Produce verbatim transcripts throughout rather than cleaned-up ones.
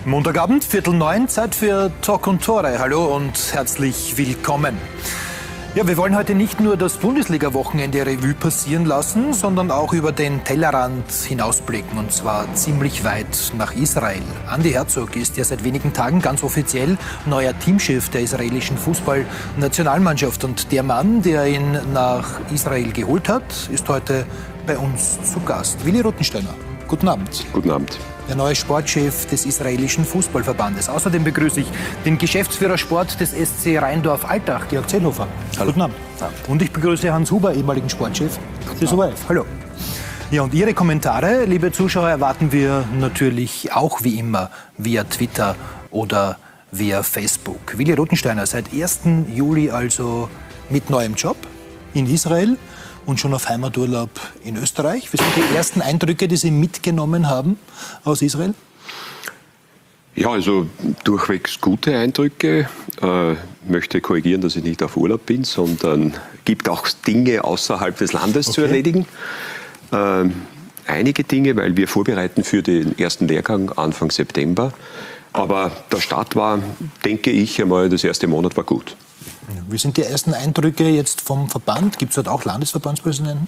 Montagabend, Viertel neun, Zeit für Talk und Tore. Hallo und herzlich willkommen. Ja, wir wollen heute nicht nur das Bundesliga-Wochenende Revue passieren lassen, sondern auch über den Tellerrand hinausblicken, und zwar ziemlich weit nach Israel. Andi Herzog ist ja seit wenigen Tagen ganz offiziell neuer Teamchef der israelischen Fußballnationalmannschaft. Und der Mann, der ihn nach Israel geholt hat, ist heute bei uns zu Gast. Willi Ruttensteiner, guten Abend. Guten Abend. Der neue Sportchef des israelischen Fußballverbandes. Außerdem begrüße ich den Geschäftsführer Sport des S C Rheindorf-Altach, Georg Zellhofer. Hallo. Guten Abend. Und ich begrüße Hans Huber, ehemaligen Sportchef des O R F. Hallo. Ja, und Ihre Kommentare, liebe Zuschauer, erwarten wir natürlich auch wie immer via Twitter oder via Facebook. Willi Ruttensteiner, seit ersten Juli also mit neuem Job in Israel und schon auf Heimaturlaub in Österreich. Was sind die ersten Eindrücke, die Sie mitgenommen haben aus Israel? Ja, also durchwegs gute Eindrücke. Äh, möchte korrigieren, dass ich nicht auf Urlaub bin, sondern gibt auch Dinge außerhalb des Landes okay. zu erledigen. Äh, einige Dinge, weil wir vorbereiten für den ersten Lehrgang Anfang September. Aber der Start war, denke ich einmal, das erste Monat war gut. Wie sind die ersten Eindrücke jetzt vom Verband? Gibt es dort auch Landesverbandspräsidenten?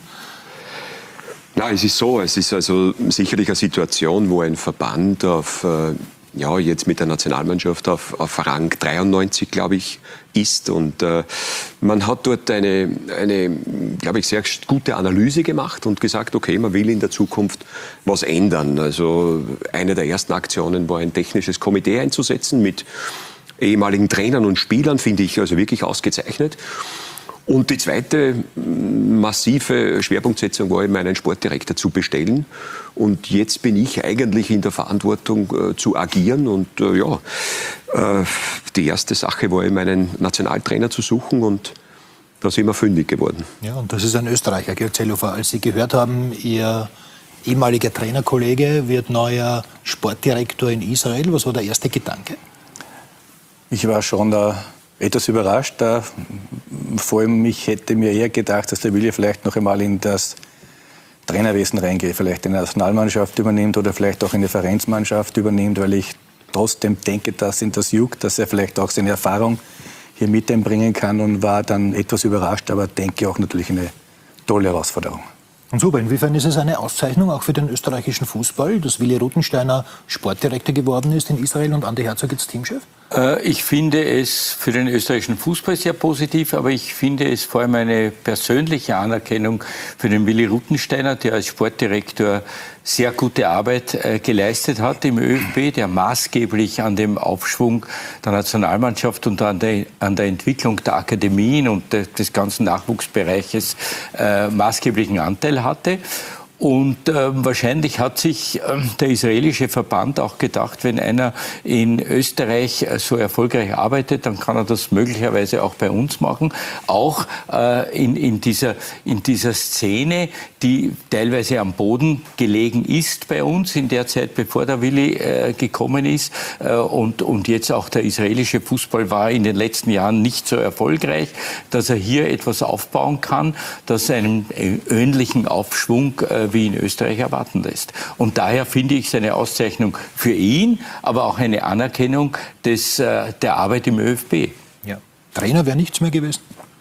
Na, es ist so, es ist also sicherlich eine Situation, wo ein Verband auf, äh, ja, jetzt mit der Nationalmannschaft auf, auf Rang dreiundneunzig, glaube ich, ist. Und äh, man hat dort eine, eine, glaube ich, sehr gute Analyse gemacht und gesagt, okay, man will in der Zukunft was ändern. Also eine der ersten Aktionen war, ein technisches Komitee einzusetzen mit ehemaligen Trainern und Spielern, finde ich also wirklich ausgezeichnet. Und die zweite massive Schwerpunktsetzung war eben, einen Sportdirektor zu bestellen. Und jetzt bin ich eigentlich in der Verantwortung äh, zu agieren. Und äh, ja, äh, die erste Sache war eben, einen Nationaltrainer zu suchen, und da sind wir fündig geworden. Ja, und das ist ein Österreicher, Georg Zellhofer. Als Sie gehört haben, Ihr ehemaliger Trainerkollege wird neuer Sportdirektor in Israel, was war der erste Gedanke? Ich war schon da etwas überrascht. Da, vor allem, ich hätte mir eher gedacht, dass der Willi vielleicht noch einmal in das Trainerwesen reingeht, vielleicht in die Nationalmannschaft übernimmt oder vielleicht auch in die Vereinsmannschaft übernimmt, weil ich trotzdem denke, dass ihn das juckt, dass er vielleicht auch seine Erfahrung hier mit einbringen kann, und war dann etwas überrascht, aber denke auch natürlich eine tolle Herausforderung. Und super, inwiefern ist es eine Auszeichnung auch für den österreichischen Fußball, dass Willi Ruttensteiner Sportdirektor geworden ist in Israel und Andi Herzog jetzt Teamchef? Ich finde es für den österreichischen Fußball sehr positiv, aber ich finde es vor allem eine persönliche Anerkennung für den Willi Ruttensteiner, der als Sportdirektor sehr gute Arbeit äh, geleistet hat im ÖFB, der maßgeblich an dem Aufschwung der Nationalmannschaft und an der, an der Entwicklung der Akademien und de, des ganzen Nachwuchsbereiches äh, maßgeblichen Anteil hatte. Und äh, wahrscheinlich hat sich äh, der israelische Verband auch gedacht, wenn einer in Österreich äh, so erfolgreich arbeitet, dann kann er das möglicherweise auch bei uns machen. Auch äh, in, in, dieser, in dieser Szene, die teilweise am Boden gelegen ist bei uns, in der Zeit, bevor der Willi äh, gekommen ist. Äh, und, und jetzt auch der israelische Fußball war in den letzten Jahren nicht so erfolgreich, dass er hier etwas aufbauen kann, das einen ähnlichen Aufschwung äh, wie in Österreich erwarten lässt. Und daher finde ich es eine Auszeichnung für ihn, aber auch eine Anerkennung des, äh, der Arbeit im ÖFB. Ja. Trainer wäre nichts mehr gewesen?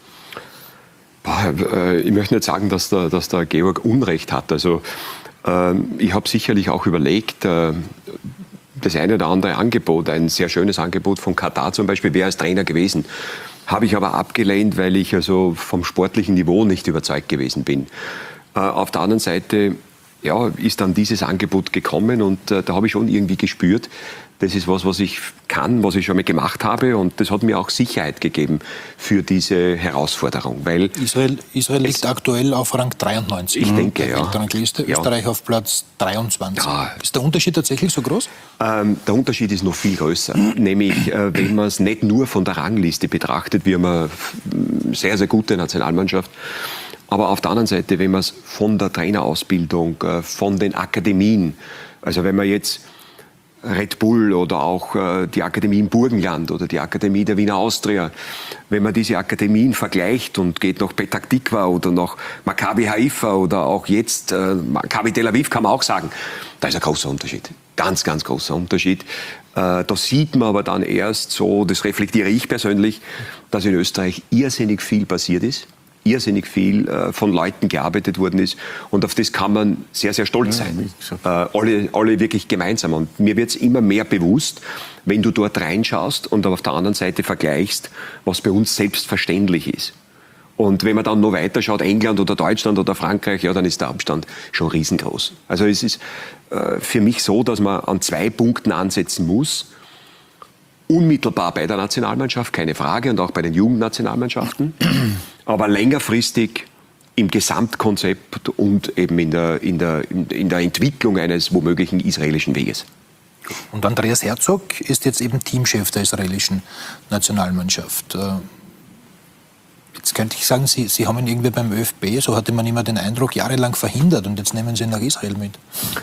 Boah, äh, ich möchte nicht sagen, dass der, dass der Georg Unrecht hat. Also, äh, ich habe sicherlich auch überlegt, äh, das eine oder andere Angebot, ein sehr schönes Angebot von Katar zum Beispiel, wäre als Trainer gewesen. Habe ich aber abgelehnt, weil ich also vom sportlichen Niveau nicht überzeugt gewesen bin. Auf der anderen Seite, ja, ist dann dieses Angebot gekommen, und äh, da habe ich schon irgendwie gespürt, das ist was, was ich kann, was ich schon mal gemacht habe, und das hat mir auch Sicherheit gegeben für diese Herausforderung. Weil Israel, Israel liegt aktuell auf Rang dreiundneunzig. Ich denke, ja. Weltrangliste, ja. Österreich auf Platz dreiundzwanzig. Ja. Ist der Unterschied tatsächlich so groß? Ähm, der Unterschied ist noch viel größer. Nämlich, äh, wenn man es nicht nur von der Rangliste betrachtet, wir haben eine sehr, sehr gute Nationalmannschaft. Aber auf der anderen Seite, wenn man es von der Trainerausbildung, von den Akademien, also wenn man jetzt Red Bull oder auch äh, die Akademie im Burgenland oder die Akademie der Wiener Austria. Wenn man diese Akademien vergleicht und geht nach Petach Tikva oder nach Maccabi Haifa oder auch jetzt äh, Maccabi Tel Aviv, kann man auch sagen, da ist ein großer Unterschied. Ganz, ganz großer Unterschied. Äh, da sieht man aber dann erst so, das reflektiere ich persönlich, dass in Österreich irrsinnig viel passiert ist. irrsinnig viel äh, von Leuten gearbeitet worden ist. Und auf das kann man sehr, sehr stolz sein. Ja, äh, alle, alle wirklich gemeinsam. Und mir wird es immer mehr bewusst, wenn du dort reinschaust und auf der anderen Seite vergleichst, was bei uns selbstverständlich ist. Und wenn man dann noch weiter schaut, England oder Deutschland oder Frankreich, ja, dann ist der Abstand schon riesengroß. Also es ist äh, für mich so, dass man an zwei Punkten ansetzen muss. Unmittelbar bei der Nationalmannschaft, keine Frage, und auch bei den Jugendnationalmannschaften. Aber längerfristig im Gesamtkonzept und eben in der, in der, in der Entwicklung eines womöglichen israelischen Weges. Und Andreas Herzog ist jetzt eben Teamchef der israelischen Nationalmannschaft. Jetzt könnte ich sagen, Sie, Sie haben ihn irgendwie beim ÖFB, so hatte man immer den Eindruck, jahrelang verhindert und jetzt nehmen Sie ihn nach Israel mit.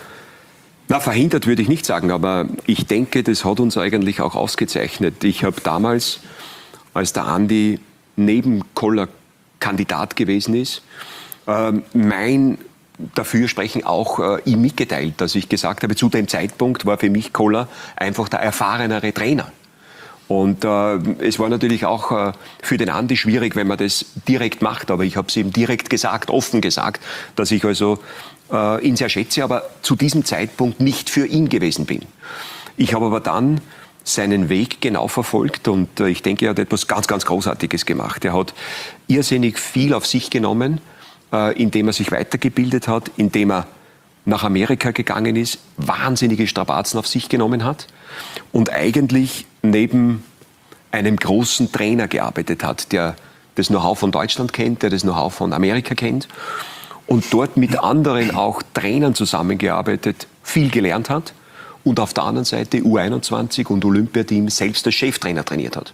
Na, verhindert würde ich nicht sagen, aber ich denke, das hat uns eigentlich auch ausgezeichnet. Ich habe damals, als der Andi neben Koller Kandidat gewesen ist, äh, mein Dafürsprechen auch äh, ihm mitgeteilt, dass ich gesagt habe, zu dem Zeitpunkt war für mich Koller einfach der erfahrenere Trainer. Und äh, es war natürlich auch äh, für den Andi schwierig, wenn man das direkt macht, aber ich habe es ihm direkt gesagt, offen gesagt, dass ich also äh, ihn sehr schätze, aber zu diesem Zeitpunkt nicht für ihn gewesen bin. Ich habe aber dann seinen Weg genau verfolgt und äh, ich denke, er hat etwas ganz, ganz Großartiges gemacht. Er hat irrsinnig viel auf sich genommen, äh, indem er sich weitergebildet hat, indem er nach Amerika gegangen ist, wahnsinnige Strapazen auf sich genommen hat und eigentlich neben einem großen Trainer gearbeitet hat, der das Know-how von Deutschland kennt, der das Know-how von Amerika kennt und dort mit anderen auch Trainern zusammengearbeitet, viel gelernt hat und auf der anderen Seite U einundzwanzig und Olympiateam selbst als Cheftrainer trainiert hat.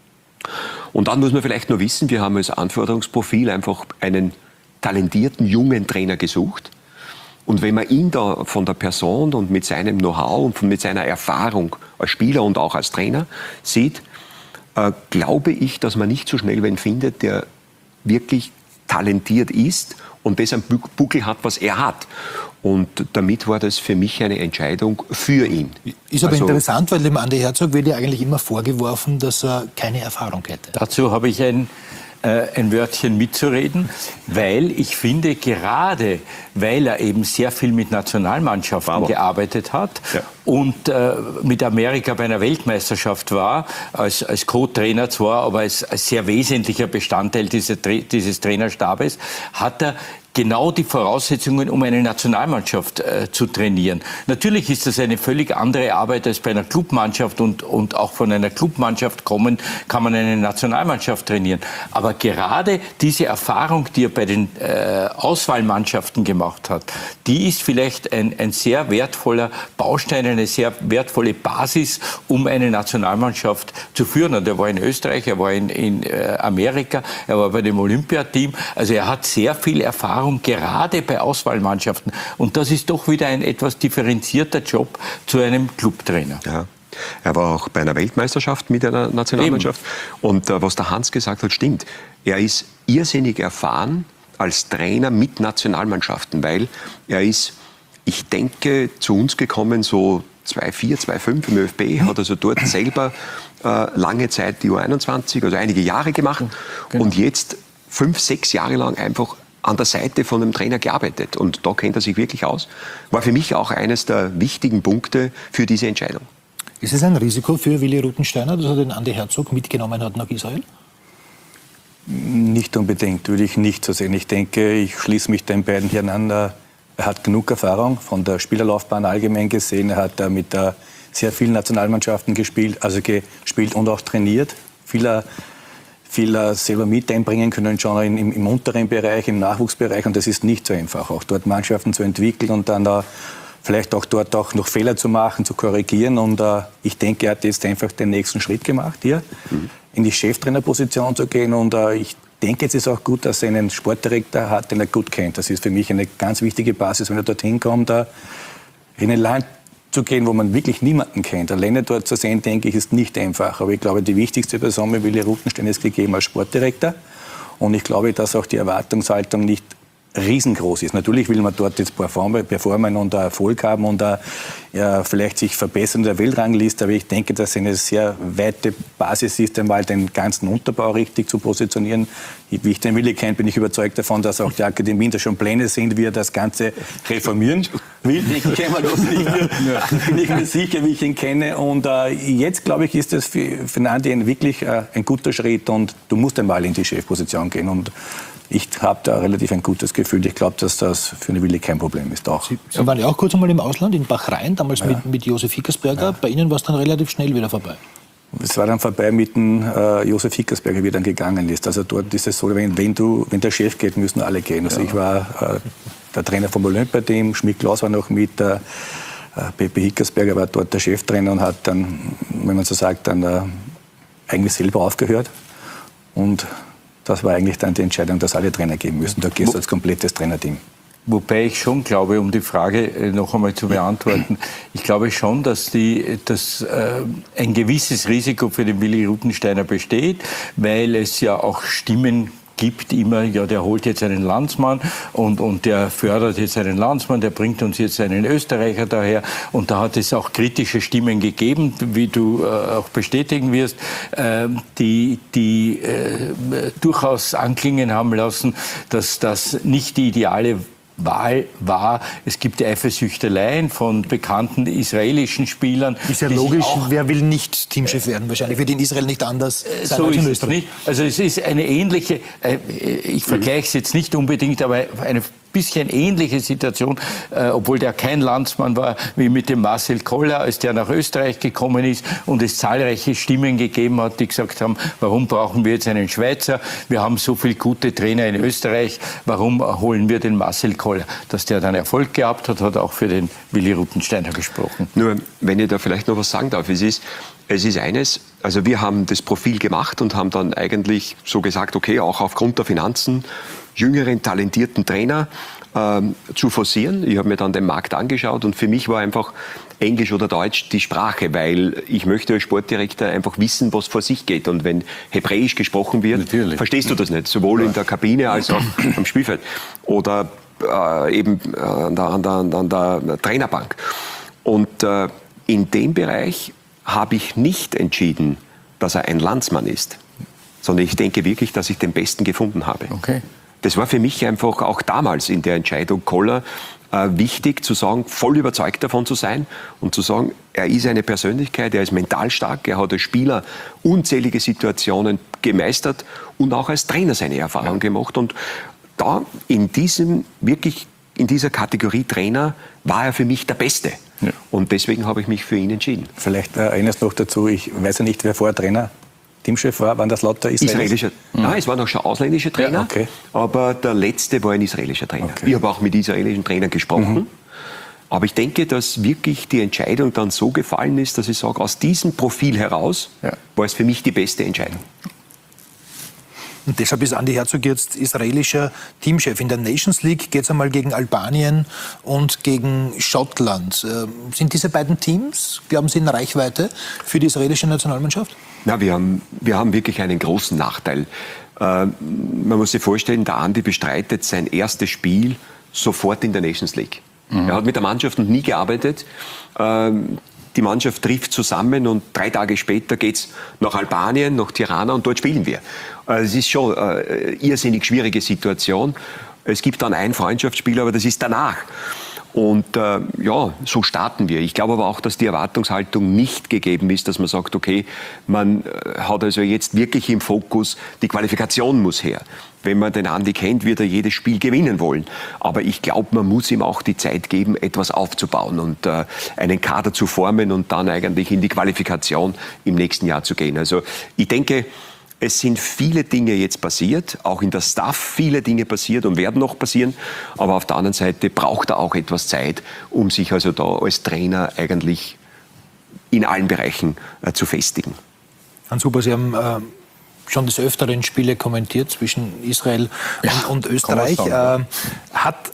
Und dann muss man vielleicht nur wissen, wir haben als Anforderungsprofil einfach einen talentierten jungen Trainer gesucht. Und wenn man ihn da von der Person und mit seinem Know-how und mit seiner Erfahrung als Spieler und auch als Trainer sieht, äh, glaube ich, dass man nicht so schnell wen findet, der wirklich talentiert ist und das am Buckel hat, was er hat. Und damit war das für mich eine Entscheidung für ihn. Ist aber also, interessant, weil dem Andi Herzog wird ja eigentlich immer vorgeworfen, dass er keine Erfahrung hätte. Dazu habe ich ein ein Wörtchen mitzureden, weil ich finde, gerade weil er eben sehr viel mit Nationalmannschaften wow. gearbeitet hat ja. und äh, mit Amerika bei einer Weltmeisterschaft war, als, als Co-Trainer zwar, aber als, als sehr wesentlicher Bestandteil dieses, dieses Trainerstabes, hat er genau die Voraussetzungen, um eine Nationalmannschaft äh, zu trainieren. Natürlich ist das eine völlig andere Arbeit als bei einer Clubmannschaft und, und auch von einer Clubmannschaft kommen kann man eine Nationalmannschaft trainieren. Aber gerade diese Erfahrung, die er bei den äh, Auswahlmannschaften gemacht hat, die ist vielleicht ein, ein sehr wertvoller Baustein, eine sehr wertvolle Basis, um eine Nationalmannschaft zu führen. Und er war in Österreich, er war in, in äh, Amerika, er war bei dem Olympiateam. Also er hat sehr viel Erfahrung, gerade bei Auswahlmannschaften. Und das ist doch wieder ein etwas differenzierter Job zu einem Clubtrainer. Ja. Er war auch bei einer Weltmeisterschaft mit einer Nationalmannschaft. Eben. Und äh, was der Hans gesagt hat, stimmt. Er ist irrsinnig erfahren als Trainer mit Nationalmannschaften, weil er ist, ich denke, zu uns gekommen so zweitausendvier, zweitausendfünf im ÖFB, hat also dort selber äh, lange Zeit die U einundzwanzig, also einige Jahre gemacht genau. und jetzt fünf, sechs Jahre lang einfach an der Seite von einem Trainer gearbeitet. Und da kennt er sich wirklich aus. War für mich auch eines der wichtigen Punkte für diese Entscheidung. Ist es ein Risiko für Willi Ruttensteiner, dass er den Andi Herzog mitgenommen hat nach Israel? Nicht unbedingt, würde ich nicht so sehen. Ich denke, ich schließe mich den beiden hier an. Er hat genug Erfahrung von der Spielerlaufbahn allgemein gesehen. Er hat mit sehr vielen Nationalmannschaften gespielt, also gespielt und auch trainiert. Viele viel selber mit einbringen können, schon im, im unteren Bereich, im Nachwuchsbereich. Und das ist nicht so einfach, auch dort Mannschaften zu entwickeln und dann da vielleicht auch dort auch noch Fehler zu machen, zu korrigieren. Und uh, ich denke, er hat jetzt einfach den nächsten Schritt gemacht, hier mhm. in die Cheftrainerposition zu gehen. Und uh, ich denke, es ist auch gut, dass er einen Sportdirektor hat, den er gut kennt. Das ist für mich eine ganz wichtige Basis, wenn er dorthin kommt. Uh, in ein Land zu gehen, wo man wirklich niemanden kennt. Alleine dort zu sehen, denke ich, ist nicht einfach. Aber ich glaube, die wichtigste Person mit Willi Ruttenstein ist gegeben als Sportdirektor. Und ich glaube, dass auch die Erwartungshaltung nicht riesengroß ist. Natürlich will man dort jetzt performen und Erfolg haben und ja, vielleicht sich verbessern in der Weltrangliste, aber ich denke, dass es eine sehr weite Basis ist, einmal den ganzen Unterbau richtig zu positionieren. Wie ich den Willi kenne, bin ich überzeugt davon, dass auch die Akademien da schon Pläne sind, wie er das Ganze reformieren will. Ich kenne das nicht, bin ich mir sicher, wie ich ihn kenne. Und äh, jetzt, glaube ich, ist das für, für Andi wirklich äh, ein guter Schritt und du musst einmal in die Chefposition gehen. Und ich habe da relativ ein gutes Gefühl. Ich glaube, dass das für eine Willi kein Problem ist. Auch. Sie, Sie waren ja auch kurz einmal im Ausland, in Bahrain, damals ja. mit, mit Josef Hickersberger. Ja. Bei Ihnen war es dann relativ schnell wieder vorbei. Es war dann vorbei mit dem äh, Josef Hickersberger, wie dann gegangen ist. Also dort ist es so, wenn, wenn, du, wenn der Chef geht, müssen alle gehen. Also ja. ich war äh, der Trainer vom Olympiateam, Schmidt-Klaus war noch mit, äh, Pepe Hickersberger war dort der Cheftrainer und hat dann, wenn man so sagt, dann äh, eigentlich selber aufgehört. Und das war eigentlich dann die Entscheidung, dass alle Trainer gehen müssen. Da gehst du als komplettes Trainerteam. Wobei ich schon glaube, um die Frage noch einmal zu beantworten, ich glaube schon, dass, die, dass äh, ein gewisses Risiko für den Willi Ruttensteiner besteht, weil es ja auch Stimmen gibt immer, ja, der holt jetzt einen Landsmann und, und der fördert jetzt einen Landsmann, der bringt uns jetzt einen Österreicher daher. Und da hat es auch kritische Stimmen gegeben, wie du äh, auch bestätigen wirst, äh, die, die äh, durchaus anklingen haben lassen, dass das nicht die ideale Wahl war. Es gibt Eifersüchteleien von bekannten israelischen Spielern. Ist ja logisch, wer will nicht Teamchef werden? Wahrscheinlich wird in Israel nicht anders sein so als in ist Österreich. Es nicht. Also es ist eine ähnliche, ich vergleiche es jetzt nicht unbedingt, aber eine bisschen ähnliche Situation, äh, obwohl der kein Landsmann war, wie mit dem Marcel Koller, als der nach Österreich gekommen ist und es zahlreiche Stimmen gegeben hat, die gesagt haben, warum brauchen wir jetzt einen Schweizer? Wir haben so viele gute Trainer in Österreich, warum holen wir den Marcel Koller? Dass der dann Erfolg gehabt hat, hat auch für den Willi Ruttensteiner gesprochen. Nur, wenn ich da vielleicht noch was sagen darf, es ist, es ist eines, also wir haben das Profil gemacht und haben dann eigentlich so gesagt, okay, auch aufgrund der Finanzen, jüngeren, talentierten Trainer ähm, zu forcieren. Ich habe mir dann den Markt angeschaut und für mich war einfach Englisch oder Deutsch die Sprache, weil ich möchte als Sportdirektor einfach wissen, was vor sich geht. Und wenn Hebräisch gesprochen wird, Natürlich. verstehst du das nicht, sowohl in der Kabine als auch am Spielfeld oder äh, eben äh, an, der, an, der, an der Trainerbank. Und äh, in dem Bereich habe ich nicht entschieden, dass er ein Landsmann ist, sondern ich denke wirklich, dass ich den Besten gefunden habe. Okay. Das war für mich einfach auch damals in der Entscheidung Koller äh, wichtig, zu sagen, voll überzeugt davon zu sein und zu sagen, er ist eine Persönlichkeit, er ist mental stark, er hat als Spieler unzählige Situationen gemeistert und auch als Trainer seine Erfahrung ja. gemacht. Und da in diesem, wirklich in dieser Kategorie Trainer war er für mich der Beste. Ja. Und deswegen habe ich mich für ihn entschieden. Vielleicht äh, eines noch dazu, ich weiß ja nicht, wer vorher Trainer Teamchef war, waren das lauter Israelis? Israelischer. Mhm. Nein, es waren auch schon ausländische Trainer, ja, okay. aber der letzte war ein israelischer Trainer. Okay. Ich habe auch mit israelischen Trainern gesprochen. Mhm. Aber ich denke, dass wirklich die Entscheidung dann so gefallen ist, dass ich sage, aus diesem Profil heraus ja. war es für mich die beste Entscheidung. Und deshalb ist Andi Herzog jetzt israelischer Teamchef. In der Nations League geht es einmal gegen Albanien und gegen Schottland. Ähm, sind diese beiden Teams, glauben Sie, in Reichweite für die israelische Nationalmannschaft? Na, wir haben, wir haben wirklich einen großen Nachteil. Äh, man muss sich vorstellen, der Andi bestreitet sein erstes Spiel sofort in der Nations League. Mhm. Er hat mit der Mannschaft noch nie gearbeitet. Ähm, Die Mannschaft trifft zusammen und drei Tage später geht's nach Albanien, nach Tirana und dort spielen wir. Es ist schon eine irrsinnig schwierige Situation. Es gibt dann ein Freundschaftsspiel, aber das ist danach. Und äh, ja, so starten wir. Ich glaube aber auch, dass die Erwartungshaltung nicht gegeben ist, dass man sagt, okay, man hat also jetzt wirklich im Fokus, die Qualifikation muss her. Wenn man den Andi kennt, wird er jedes Spiel gewinnen wollen. Aber ich glaube, man muss ihm auch die Zeit geben, etwas aufzubauen und äh, einen Kader zu formen und dann eigentlich in die Qualifikation im nächsten Jahr zu gehen. Also ich denke, es sind viele Dinge jetzt passiert, auch in der Staff viele Dinge passiert und werden noch passieren. Aber auf der anderen Seite braucht er auch etwas Zeit, um sich also da als Trainer eigentlich in allen Bereichen äh, zu festigen. Hans Huber, Sie haben äh, schon des Öfteren Spiele kommentiert zwischen Israel ja, und, und Österreich. Äh, hat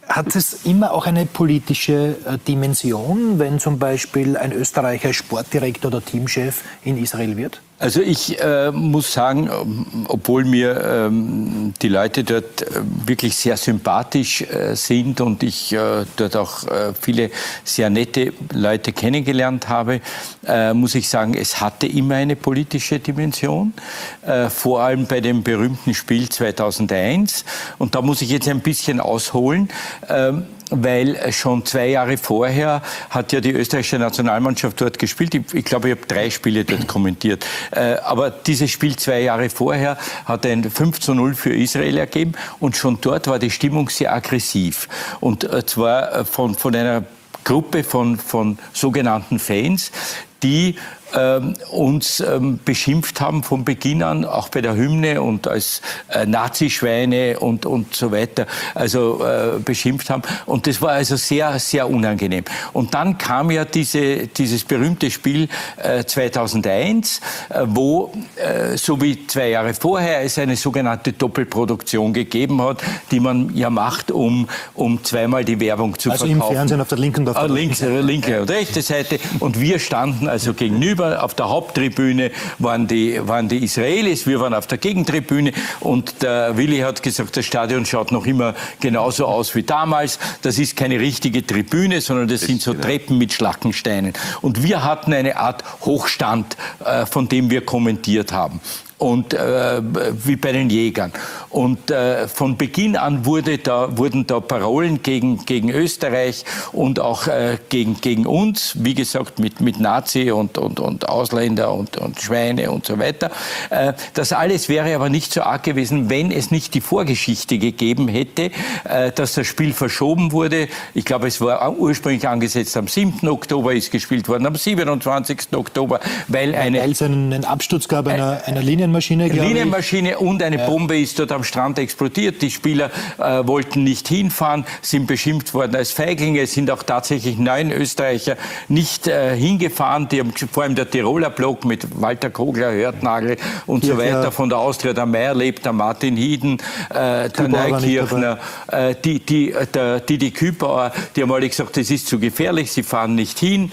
Hat es immer auch eine politische Dimension, wenn zum Beispiel ein Österreicher Sportdirektor oder Teamchef in Israel wird? Also ich äh, muss sagen, obwohl mir ähm, die Leute dort äh, wirklich sehr sympathisch äh, sind und ich äh, dort auch äh, viele sehr nette Leute kennengelernt habe, äh, muss ich sagen, es hatte immer eine politische Dimension, äh, vor allem bei dem berühmten Spiel zweitausendeins. Und da muss ich jetzt ein bisschen ausholen. Ähm, weil schon zwei Jahre vorher hat ja die österreichische Nationalmannschaft dort gespielt. Ich, ich glaube, ich habe drei Spiele dort kommentiert. Äh, aber dieses Spiel zwei Jahre vorher hat ein fünf zu null für Israel ergeben und schon dort war die Stimmung sehr aggressiv. Und äh, zwar von, von einer Gruppe von, von sogenannten Fans, die ähm, uns ähm, beschimpft haben von Beginn an, auch bei der Hymne und als äh, Nazischweine und, und so weiter, also äh, beschimpft haben. Und das war also sehr, sehr unangenehm. Und dann kam ja diese, dieses berühmte Spiel äh, zweitausendeins, äh, wo, äh, so wie zwei Jahre vorher, es eine sogenannte Doppelproduktion gegeben hat, die man ja macht, um, um zweimal die Werbung zu also verkaufen. Also im Fernsehen auf der linken und auf der ah, links, Seite. linke und rechte Seite. Und wir standen also gegenüber. Auf der Haupttribüne waren die, waren die Israelis, wir waren auf der Gegentribüne und der Willi hat gesagt, das Stadion schaut noch immer genauso aus wie damals. Das ist keine richtige Tribüne, sondern das, das sind so genau. Treppen mit Schlackensteinen. Und wir hatten eine Art Hochstand, äh, von dem wir kommentiert haben. Und äh, wie bei den Jägern. Und äh, von Beginn an wurde da, wurden da Parolen gegen, gegen Österreich und auch äh, gegen, gegen uns, wie gesagt, mit, mit Nazi und, und, und Ausländer und, und Schweine und so weiter. Äh, das alles wäre aber nicht so arg gewesen, wenn es nicht die Vorgeschichte gegeben hätte, äh, dass das Spiel verschoben wurde. Ich glaube, es war ursprünglich angesetzt am siebten Oktober, ist gespielt worden am siebenundzwanzigsten Oktober, weil eine... Weil es einen, einen Absturz gab einer, einer Linie Linienmaschine, Linienmaschine und eine ja. Bombe ist dort am Strand explodiert. Die Spieler äh, wollten nicht hinfahren, sind beschimpft worden als Feiglinge. Es sind auch tatsächlich neun Österreicher nicht äh, hingefahren. Die haben, vor allem der Tiroler Block mit Walter Kogler, Hörtnagel und ja, so weiter. Ja. Von der Austria, der Meier lebt, der Martin Hieden, äh, der Neukirchner, äh, die, die, der, die, die Kübauer, die haben alle gesagt, das ist zu gefährlich, sie fahren nicht hin.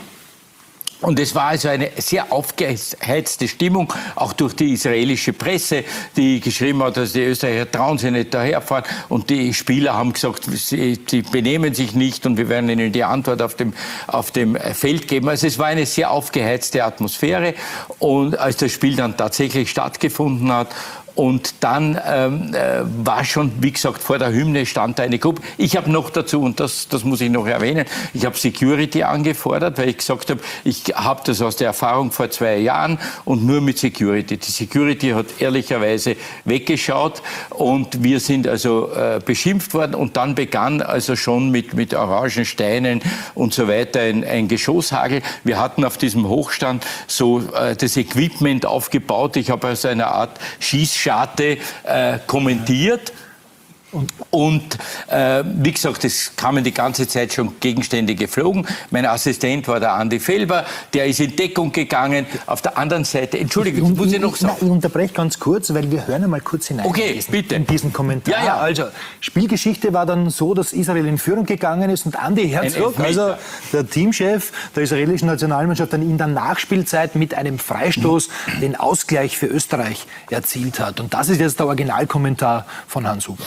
Und es war also eine sehr aufgeheizte Stimmung, auch durch die israelische Presse, die geschrieben hat, dass die Österreicher trauen sich nicht daherfahren. Und die Spieler haben gesagt, sie, sie benehmen sich nicht und wir werden ihnen die Antwort auf dem, auf dem Feld geben. Also es war eine sehr aufgeheizte Atmosphäre. Und als das Spiel dann tatsächlich stattgefunden hat, und dann ähm, äh, war schon, wie gesagt, vor der Hymne stand da eine Gruppe. Ich habe noch dazu, und das, das muss ich noch erwähnen, ich habe Security angefordert, weil ich gesagt habe, ich habe das aus der Erfahrung vor zwei Jahren und nur mit Security. Die Security hat ehrlicherweise weggeschaut und wir sind also äh, beschimpft worden und dann begann also schon mit, mit orangen Steinen und so weiter ein, ein Geschosshagel. Wir hatten auf diesem Hochstand so äh, das Equipment aufgebaut. Ich habe also eine Art Schieß Scharte äh, kommentiert. Und, und äh, wie gesagt, es kamen die ganze Zeit schon Gegenstände geflogen. Mein Assistent war der Andi Felber, der ist in Deckung gegangen. Auf der anderen Seite, Entschuldigung, ich, muss ich noch sagen? Ich unterbreche ganz kurz, weil wir hören einmal kurz hinein. Okay, in diesen, bitte. In diesen Kommentar. Ja, ja. Also, Spielgeschichte war dann so, dass Israel in Führung gegangen ist und Andi Herzog, also der Teamchef der israelischen Nationalmannschaft, dann in der Nachspielzeit mit einem Freistoß mhm. den Ausgleich für Österreich erzielt hat. Und das ist jetzt der Originalkommentar von Hans Huber.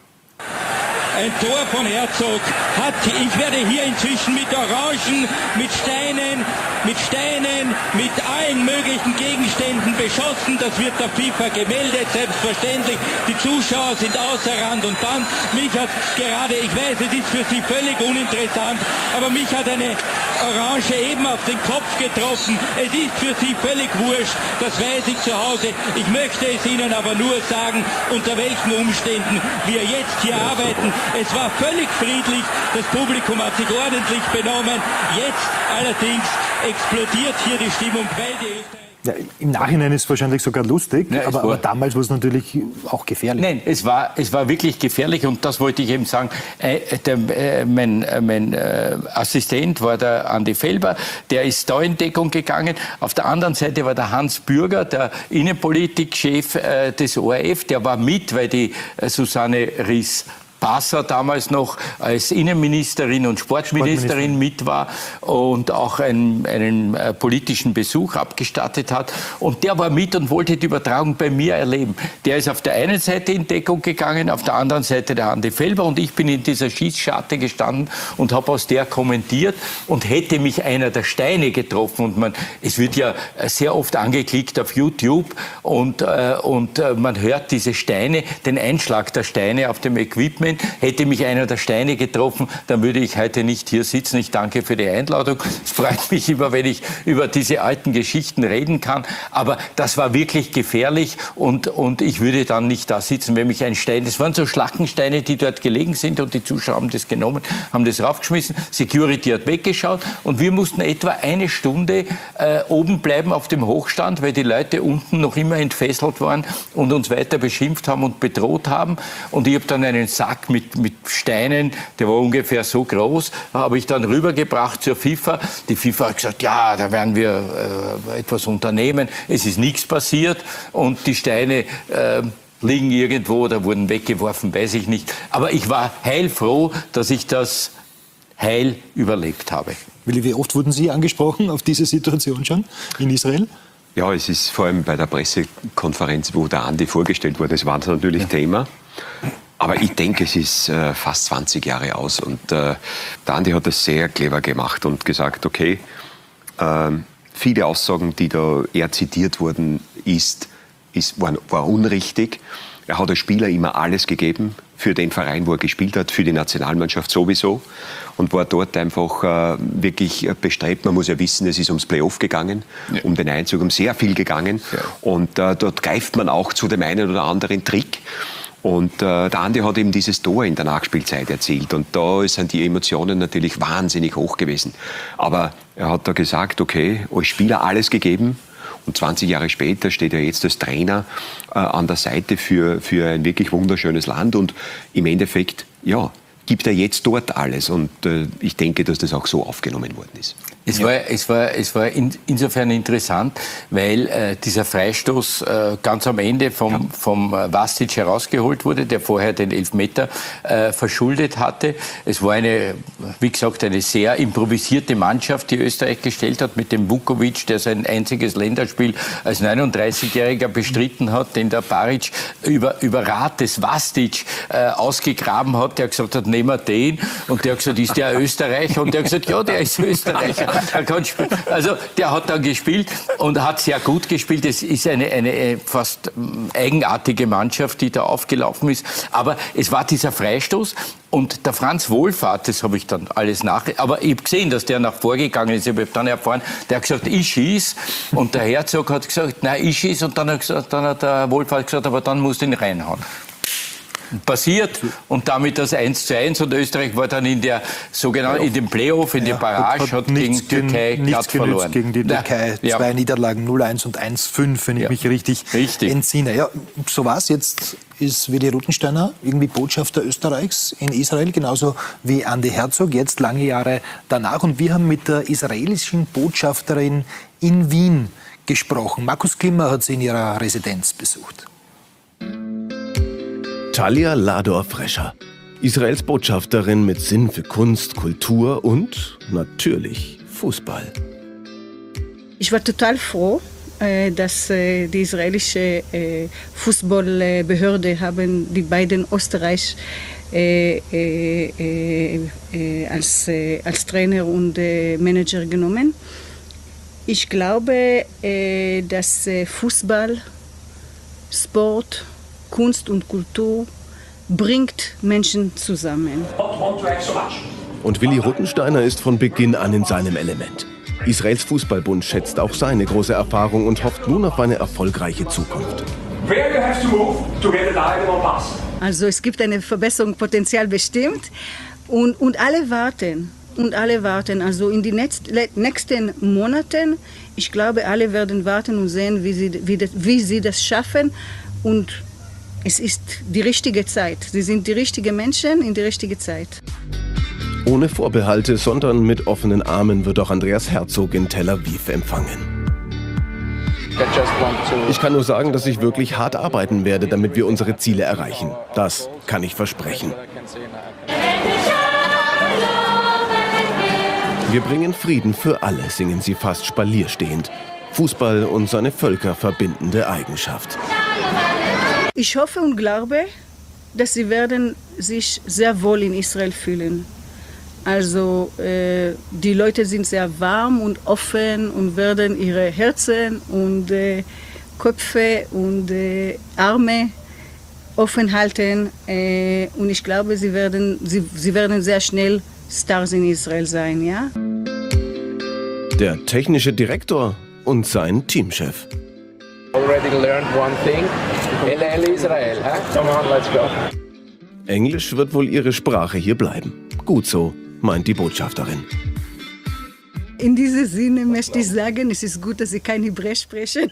Ein Tor von Herzog hat, ich werde hier inzwischen mit Orangen, mit Steinen, mit Steinen, mit allen möglichen Gegenständen beschossen. Das wird der FIFA gemeldet, selbstverständlich. Die Zuschauer sind außer Rand und Band. Mich hat gerade, ich weiß, es ist für Sie völlig uninteressant, aber mich hat eine Orange eben auf den Kopf getroffen. Es ist für Sie völlig wurscht, das weiß ich zu Hause. Ich möchte es Ihnen aber nur sagen, unter welchen Umständen wir jetzt hier arbeiten. Es war völlig friedlich, das Publikum hat sich ordentlich benommen. Jetzt allerdings explodiert hier die Stimmung, weil die Österreicher... Ja, im Nachhinein ist es wahrscheinlich sogar lustig, ja, aber, aber damals war es natürlich auch gefährlich. Nein, es war, es war wirklich gefährlich und das wollte ich eben sagen. Äh, der, äh, mein äh, mein äh, Assistent war der Andi Felber, der ist da in Deckung gegangen. Auf der anderen Seite war der Hans Bürger, der Innenpolitikchef äh, des O R F, der war mit, weil die äh, Susanne Ries Passer damals noch als Innenministerin und Sportministerin mit war und auch einen, einen äh, politischen Besuch abgestattet hat. Und der war mit und wollte die Übertragung bei mir erleben. Der ist auf der einen Seite in Deckung gegangen, auf der anderen Seite der Andi Felber und ich bin in dieser Schießscharte gestanden und habe aus der kommentiert und hätte mich einer der Steine getroffen. Und man, es wird ja sehr oft angeklickt auf YouTube und, äh, und äh, man hört diese Steine, den Einschlag der Steine auf dem Equipment. Hätte mich einer der Steine getroffen, dann würde ich heute nicht hier sitzen. Ich danke für die Einladung. Es freut mich immer, wenn ich über diese alten Geschichten reden kann. Aber das war wirklich gefährlich und, und ich würde dann nicht da sitzen, wenn mich ein Stein... Das waren so Schlackensteine, die dort gelegen sind und die Zuschauer haben das genommen, haben das raufgeschmissen. Security hat weggeschaut und wir mussten etwa eine Stunde äh, oben bleiben auf dem Hochstand, weil die Leute unten noch immer entfesselt waren und uns weiter beschimpft haben und bedroht haben. Und ich habe dann einen Sack mit, mit Steinen, der war ungefähr so groß, habe ich dann rübergebracht zur FIFA. Die FIFA hat gesagt, ja, da werden wir äh, etwas unternehmen. Es ist nichts passiert und die Steine äh, liegen irgendwo oder wurden weggeworfen, weiß ich nicht. Aber ich war heilfroh, dass ich das heil überlebt habe. Willi, wie oft wurden Sie angesprochen auf diese Situation schon in Israel? Ja, es ist vor allem bei der Pressekonferenz, wo der Andi vorgestellt wurde, das war natürlich ja. Thema. Aber ich denke, es ist äh, fast zwanzig Jahre aus. Und äh, der Andi hat das sehr clever gemacht und gesagt, okay, äh, viele Aussagen, die da eher zitiert wurden, ist, ist, war, war unrichtig. Er hat als Spieler immer alles gegeben für den Verein, wo er gespielt hat, für die Nationalmannschaft sowieso und war dort einfach äh, wirklich bestrebt. Man muss ja wissen, es ist ums Playoff gegangen, ja. um den Einzug, um sehr viel gegangen. Ja. Und äh, dort greift man auch zu dem einen oder anderen Trick. Und äh, der Andi hat eben dieses Tor in der Nachspielzeit erzielt. Und da sind die Emotionen natürlich wahnsinnig hoch gewesen. Aber er hat da gesagt, okay, als Spieler alles gegeben. Und zwanzig Jahre später steht er jetzt als Trainer äh, an der Seite für, für ein wirklich wunderschönes Land. Und im Endeffekt, ja, gibt er jetzt dort alles. Und äh, ich denke, dass das auch so aufgenommen worden ist. Es war, es war, es war in, insofern interessant, weil äh, dieser Freistoß äh, ganz am Ende vom, ja. vom Vastic herausgeholt wurde, der vorher den Elfmeter äh, verschuldet hatte. Es war eine, wie gesagt, eine sehr improvisierte Mannschaft, die Österreich gestellt hat, mit dem Vukovic, der sein einziges Länderspiel als neununddreißigjähriger bestritten hat, den der Baric über, über Rat des Vastic äh, ausgegraben hat. Der hat gesagt hat, nehmen wir den. Und der hat gesagt, ist der Österreicher? Und der hat gesagt, ja, der ist Österreicher. Er kann spielen. Also der hat dann gespielt und hat sehr gut gespielt. Es ist eine, eine fast eigenartige Mannschaft, die da aufgelaufen ist. Aber es war dieser Freistoß und der Franz Wohlfahrt, das habe ich dann alles nach... Aber ich habe gesehen, dass der nach vorgegangen ist. Ich habe dann erfahren, der hat gesagt, ich schieß. Und der Herzog hat gesagt, nein, ich schieß. Und dann hat, gesagt, dann hat der Wohlfahrt gesagt, aber dann musst du ihn reinhauen. Passiert und damit das eins zu eins und Österreich war dann in der sogenannten in dem Playoff, in ja, der Barrage, hat, hat gegen die Türkei glatt verloren. Gegen die Türkei, ja. zwei ja. Niederlagen, null eins und eins fünf, wenn ich ja. mich richtig, richtig entsinne. Ja, so war's. Jetzt ist Willi Ruttensteiner irgendwie Botschafter Österreichs in Israel, genauso wie Andi Herzog, jetzt lange Jahre danach. Und wir haben mit der israelischen Botschafterin in Wien gesprochen. Markus Klimmer hat sie in ihrer Residenz besucht. Talia Lador-Frescher, Israels Botschafterin mit Sinn für Kunst, Kultur und natürlich Fußball. Ich war total froh, dass die israelische Fußballbehörde haben die beiden Österreich als, als Trainer und Manager genommen. Ich glaube, dass Fußball, Sport, Kunst und Kultur bringt Menschen zusammen. Und Willi Ruttensteiner ist von Beginn an in seinem Element. Israels Fußballbund schätzt auch seine große Erfahrung und hofft nun auf eine erfolgreiche Zukunft. Also es gibt eine Verbesserungspotenzial bestimmt und, und alle warten. Und alle warten. Also in den nächsten Monaten, ich glaube, alle werden warten und sehen, wie sie, wie das, wie sie das schaffen. Und es ist die richtige Zeit. Sie sind die richtigen Menschen in der richtigen Zeit. Ohne Vorbehalte, sondern mit offenen Armen wird auch Andreas Herzog in Tel Aviv empfangen. Ich kann nur sagen, dass ich wirklich hart arbeiten werde, damit wir unsere Ziele erreichen. Das kann ich versprechen. Wir bringen Frieden für alle, singen sie fast spalierstehend. Fußball und seine Völker verbindende Eigenschaft. Ich hoffe und glaube, dass sie werden sich sehr wohl in Israel fühlen. Also äh, die Leute sind sehr warm und offen und werden ihre Herzen und äh, Köpfe und äh, Arme offen halten. Äh, und ich glaube, sie werden, sie, sie werden sehr schnell Stars in Israel sein, ja? Der technische Direktor und sein Teamchef. Already learned one thing. El El Israel, huh? Come on, let's go. Englisch wird wohl ihre Sprache hier bleiben. Gut so, meint die Botschafterin. In diesem Sinne möchte ich sagen, es ist gut, dass Sie kein Hebräisch sprechen,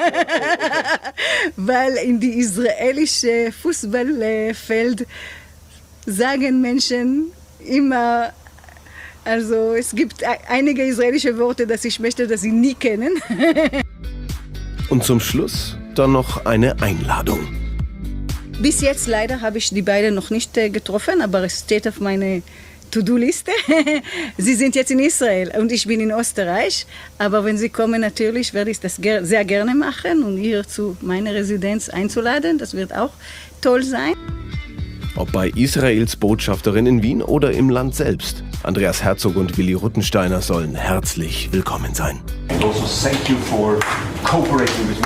weil in die israelische Fußballfeld sagen Menschen immer, also es gibt einige israelische Worte, dass ich möchte, dass Sie nie kennen. Und zum Schluss dann noch eine Einladung. Bis jetzt leider habe ich die beiden noch nicht äh, getroffen, aber es steht auf meiner To-Do-Liste. Sie sind jetzt in Israel und ich bin in Österreich. Aber wenn Sie kommen, natürlich werde ich das ger- sehr gerne machen und hier zu meiner Residenz einzuladen. Das wird auch toll sein. Ob bei Israels Botschafterin in Wien oder im Land selbst. Andreas Herzog und Willi Ruttensteiner sollen herzlich willkommen sein. And also thank you for cooperating with me.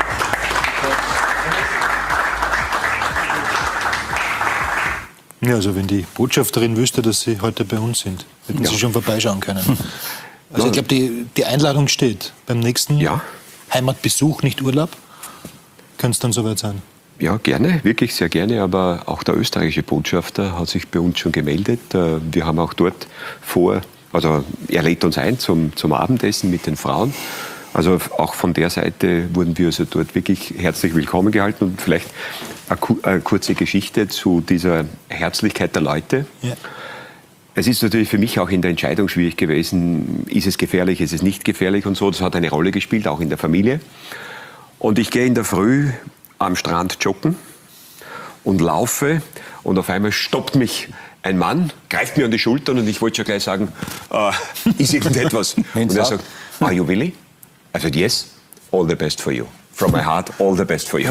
Ja, also wenn die Botschafterin wüsste, dass Sie heute bei uns sind, hätten Ja. Sie schon vorbeischauen können. Also ich glaube, die, die Einladung steht. Beim nächsten Ja. Heimatbesuch, nicht Urlaub, könnte es dann soweit sein. Ja, gerne, wirklich sehr gerne, aber auch der österreichische Botschafter hat sich bei uns schon gemeldet. Wir haben auch dort vor, also er lädt uns ein zum, zum Abendessen mit den Frauen. Also auch von der Seite wurden wir also dort wirklich herzlich willkommen gehalten. Und vielleicht eine, eine kurze Geschichte zu dieser Herzlichkeit der Leute. Ja. Es ist natürlich für mich auch in der Entscheidung schwierig gewesen, ist es gefährlich, ist es nicht gefährlich und so. Das hat eine Rolle gespielt, auch in der Familie. Und ich gehe in der Früh am Strand joggen und laufe und auf einmal stoppt mich ein Mann, greift mir an die Schultern und ich wollte schon gleich sagen, äh, ist irgendetwas? Und er sagt, are you Willi? I said, yes, all the best for you. From my heart, all the best for you.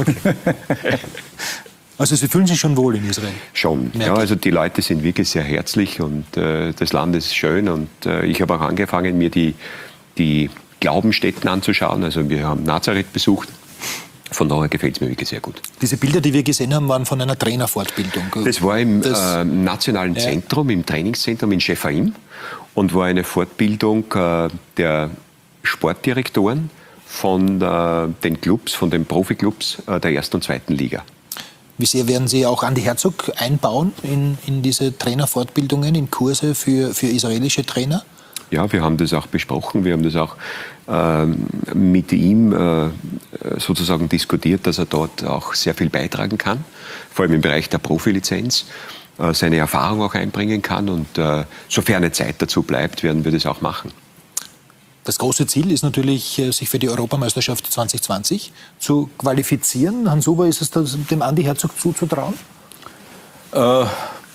Also Sie fühlen sich schon wohl in Israel? Schon. Ja, also die Leute sind wirklich sehr herzlich und äh, das Land ist schön. Und äh, ich habe auch angefangen, mir die, die Glaubensstätten anzuschauen. Also wir haben Nazareth besucht. Von daher gefällt es mir wirklich sehr gut. Diese Bilder, die wir gesehen haben, waren von einer Trainerfortbildung. Das war im Das, äh, nationalen ja. Zentrum, im Trainingszentrum in Shefaim und war eine Fortbildung äh, der Sportdirektoren von äh, den Clubs, von den Profiklubs äh, der ersten und zweiten Liga. Wie sehr werden Sie auch Andi Herzog einbauen in, in diese Trainerfortbildungen, in Kurse für, für israelische Trainer? Ja, wir haben das auch besprochen. Wir haben das auch äh, mit ihm äh, sozusagen diskutiert, dass er dort auch sehr viel beitragen kann, vor allem im Bereich der Profilizenz, äh, seine Erfahrung auch einbringen kann. Und äh, sofern eine Zeit dazu bleibt, werden wir das auch machen. Das große Ziel ist natürlich, sich für die Europameisterschaft zwanzig zwanzig zu qualifizieren. Hans Huber, ist es das dem Andi Herzog zuzutrauen? Äh,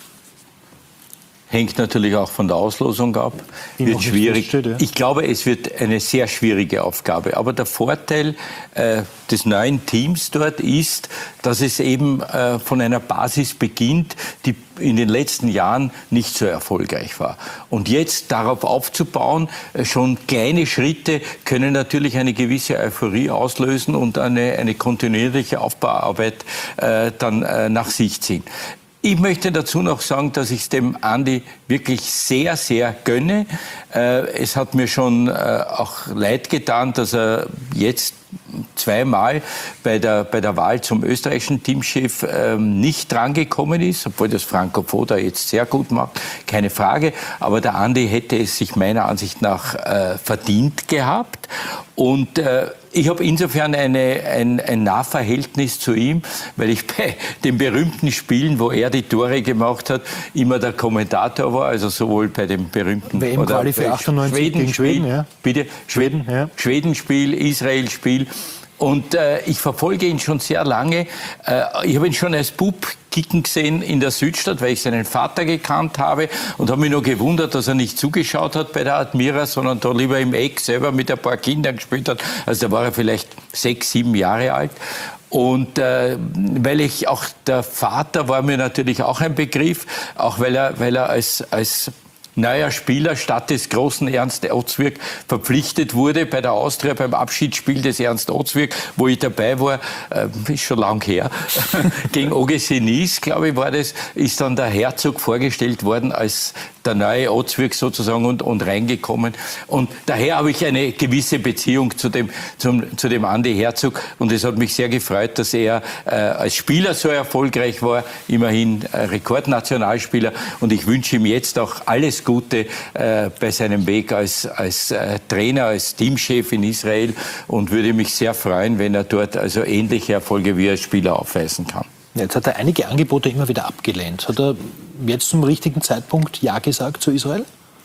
hängt natürlich auch von der Auslosung ab. Die Wird noch nicht schwierig. feststeht, ja. Ich glaube, es wird eine sehr schwierige Aufgabe. Aber der Vorteil äh, des neuen Teams dort ist, dass es eben äh, von einer Basis beginnt, die in den letzten Jahren nicht so erfolgreich war. Und jetzt darauf aufzubauen, äh, schon kleine Schritte können natürlich eine gewisse Euphorie auslösen und eine, eine kontinuierliche Aufbauarbeit äh, dann äh, nach sich ziehen. Ich möchte dazu noch sagen, dass ich es dem Andi wirklich sehr, sehr gönne. Äh, es hat mir schon äh, auch leid getan, dass er jetzt zweimal bei der, bei der Wahl zum österreichischen Teamchef ähm, nicht drangekommen ist, obwohl das Franco Foda jetzt sehr gut macht, keine Frage. Aber der Andi hätte es sich meiner Ansicht nach äh, verdient gehabt. Und äh, ich habe insofern eine, ein, ein Nahverhältnis zu ihm, weil ich bei den berühmten Spielen, wo er die Tore gemacht hat, immer der Kommentator war, also sowohl bei dem berühmten W M-Quali für achtundneunzig gegen Schweden, ja. Bitte? Schweden, ja. Schwedenspiel, Israel-Spiel. Und äh, ich verfolge ihn schon sehr lange. Äh, ich habe ihn schon als Bub kicken gesehen in der Südstadt, weil ich seinen Vater gekannt habe und habe mich noch gewundert, dass er nicht zugeschaut hat bei der Admira, sondern da lieber im Eck selber mit ein paar Kindern gespielt hat. Also da war er vielleicht sechs, sieben Jahre alt. Und äh, weil ich auch, der Vater war mir natürlich auch ein Begriff, auch weil er, weil er als, als neuer Spieler statt des großen Ernst Ozwirk verpflichtet wurde bei der Austria beim Abschiedsspiel des Ernst Ozwirk, wo ich dabei war, äh, ist schon lang her, gegen O G C Nice, glaube ich, war das, ist dann der Herzog vorgestellt worden als der neue Ozwirk sozusagen und, und reingekommen. Und daher habe ich eine gewisse Beziehung zu dem, zum, zu dem Andi Herzog und es hat mich sehr gefreut, dass er äh, als Spieler so erfolgreich war, immerhin äh, Rekordnationalspieler und ich wünsche ihm jetzt auch alles Gute äh, bei seinem Weg als, als äh, Trainer, als Teamchef in Israel und würde mich sehr freuen, wenn er dort also ähnliche Erfolge wie als Spieler aufweisen kann. Jetzt hat er einige Angebote immer wieder abgelehnt. Hat er jetzt zum richtigen Zeitpunkt Ja gesagt zu Israel?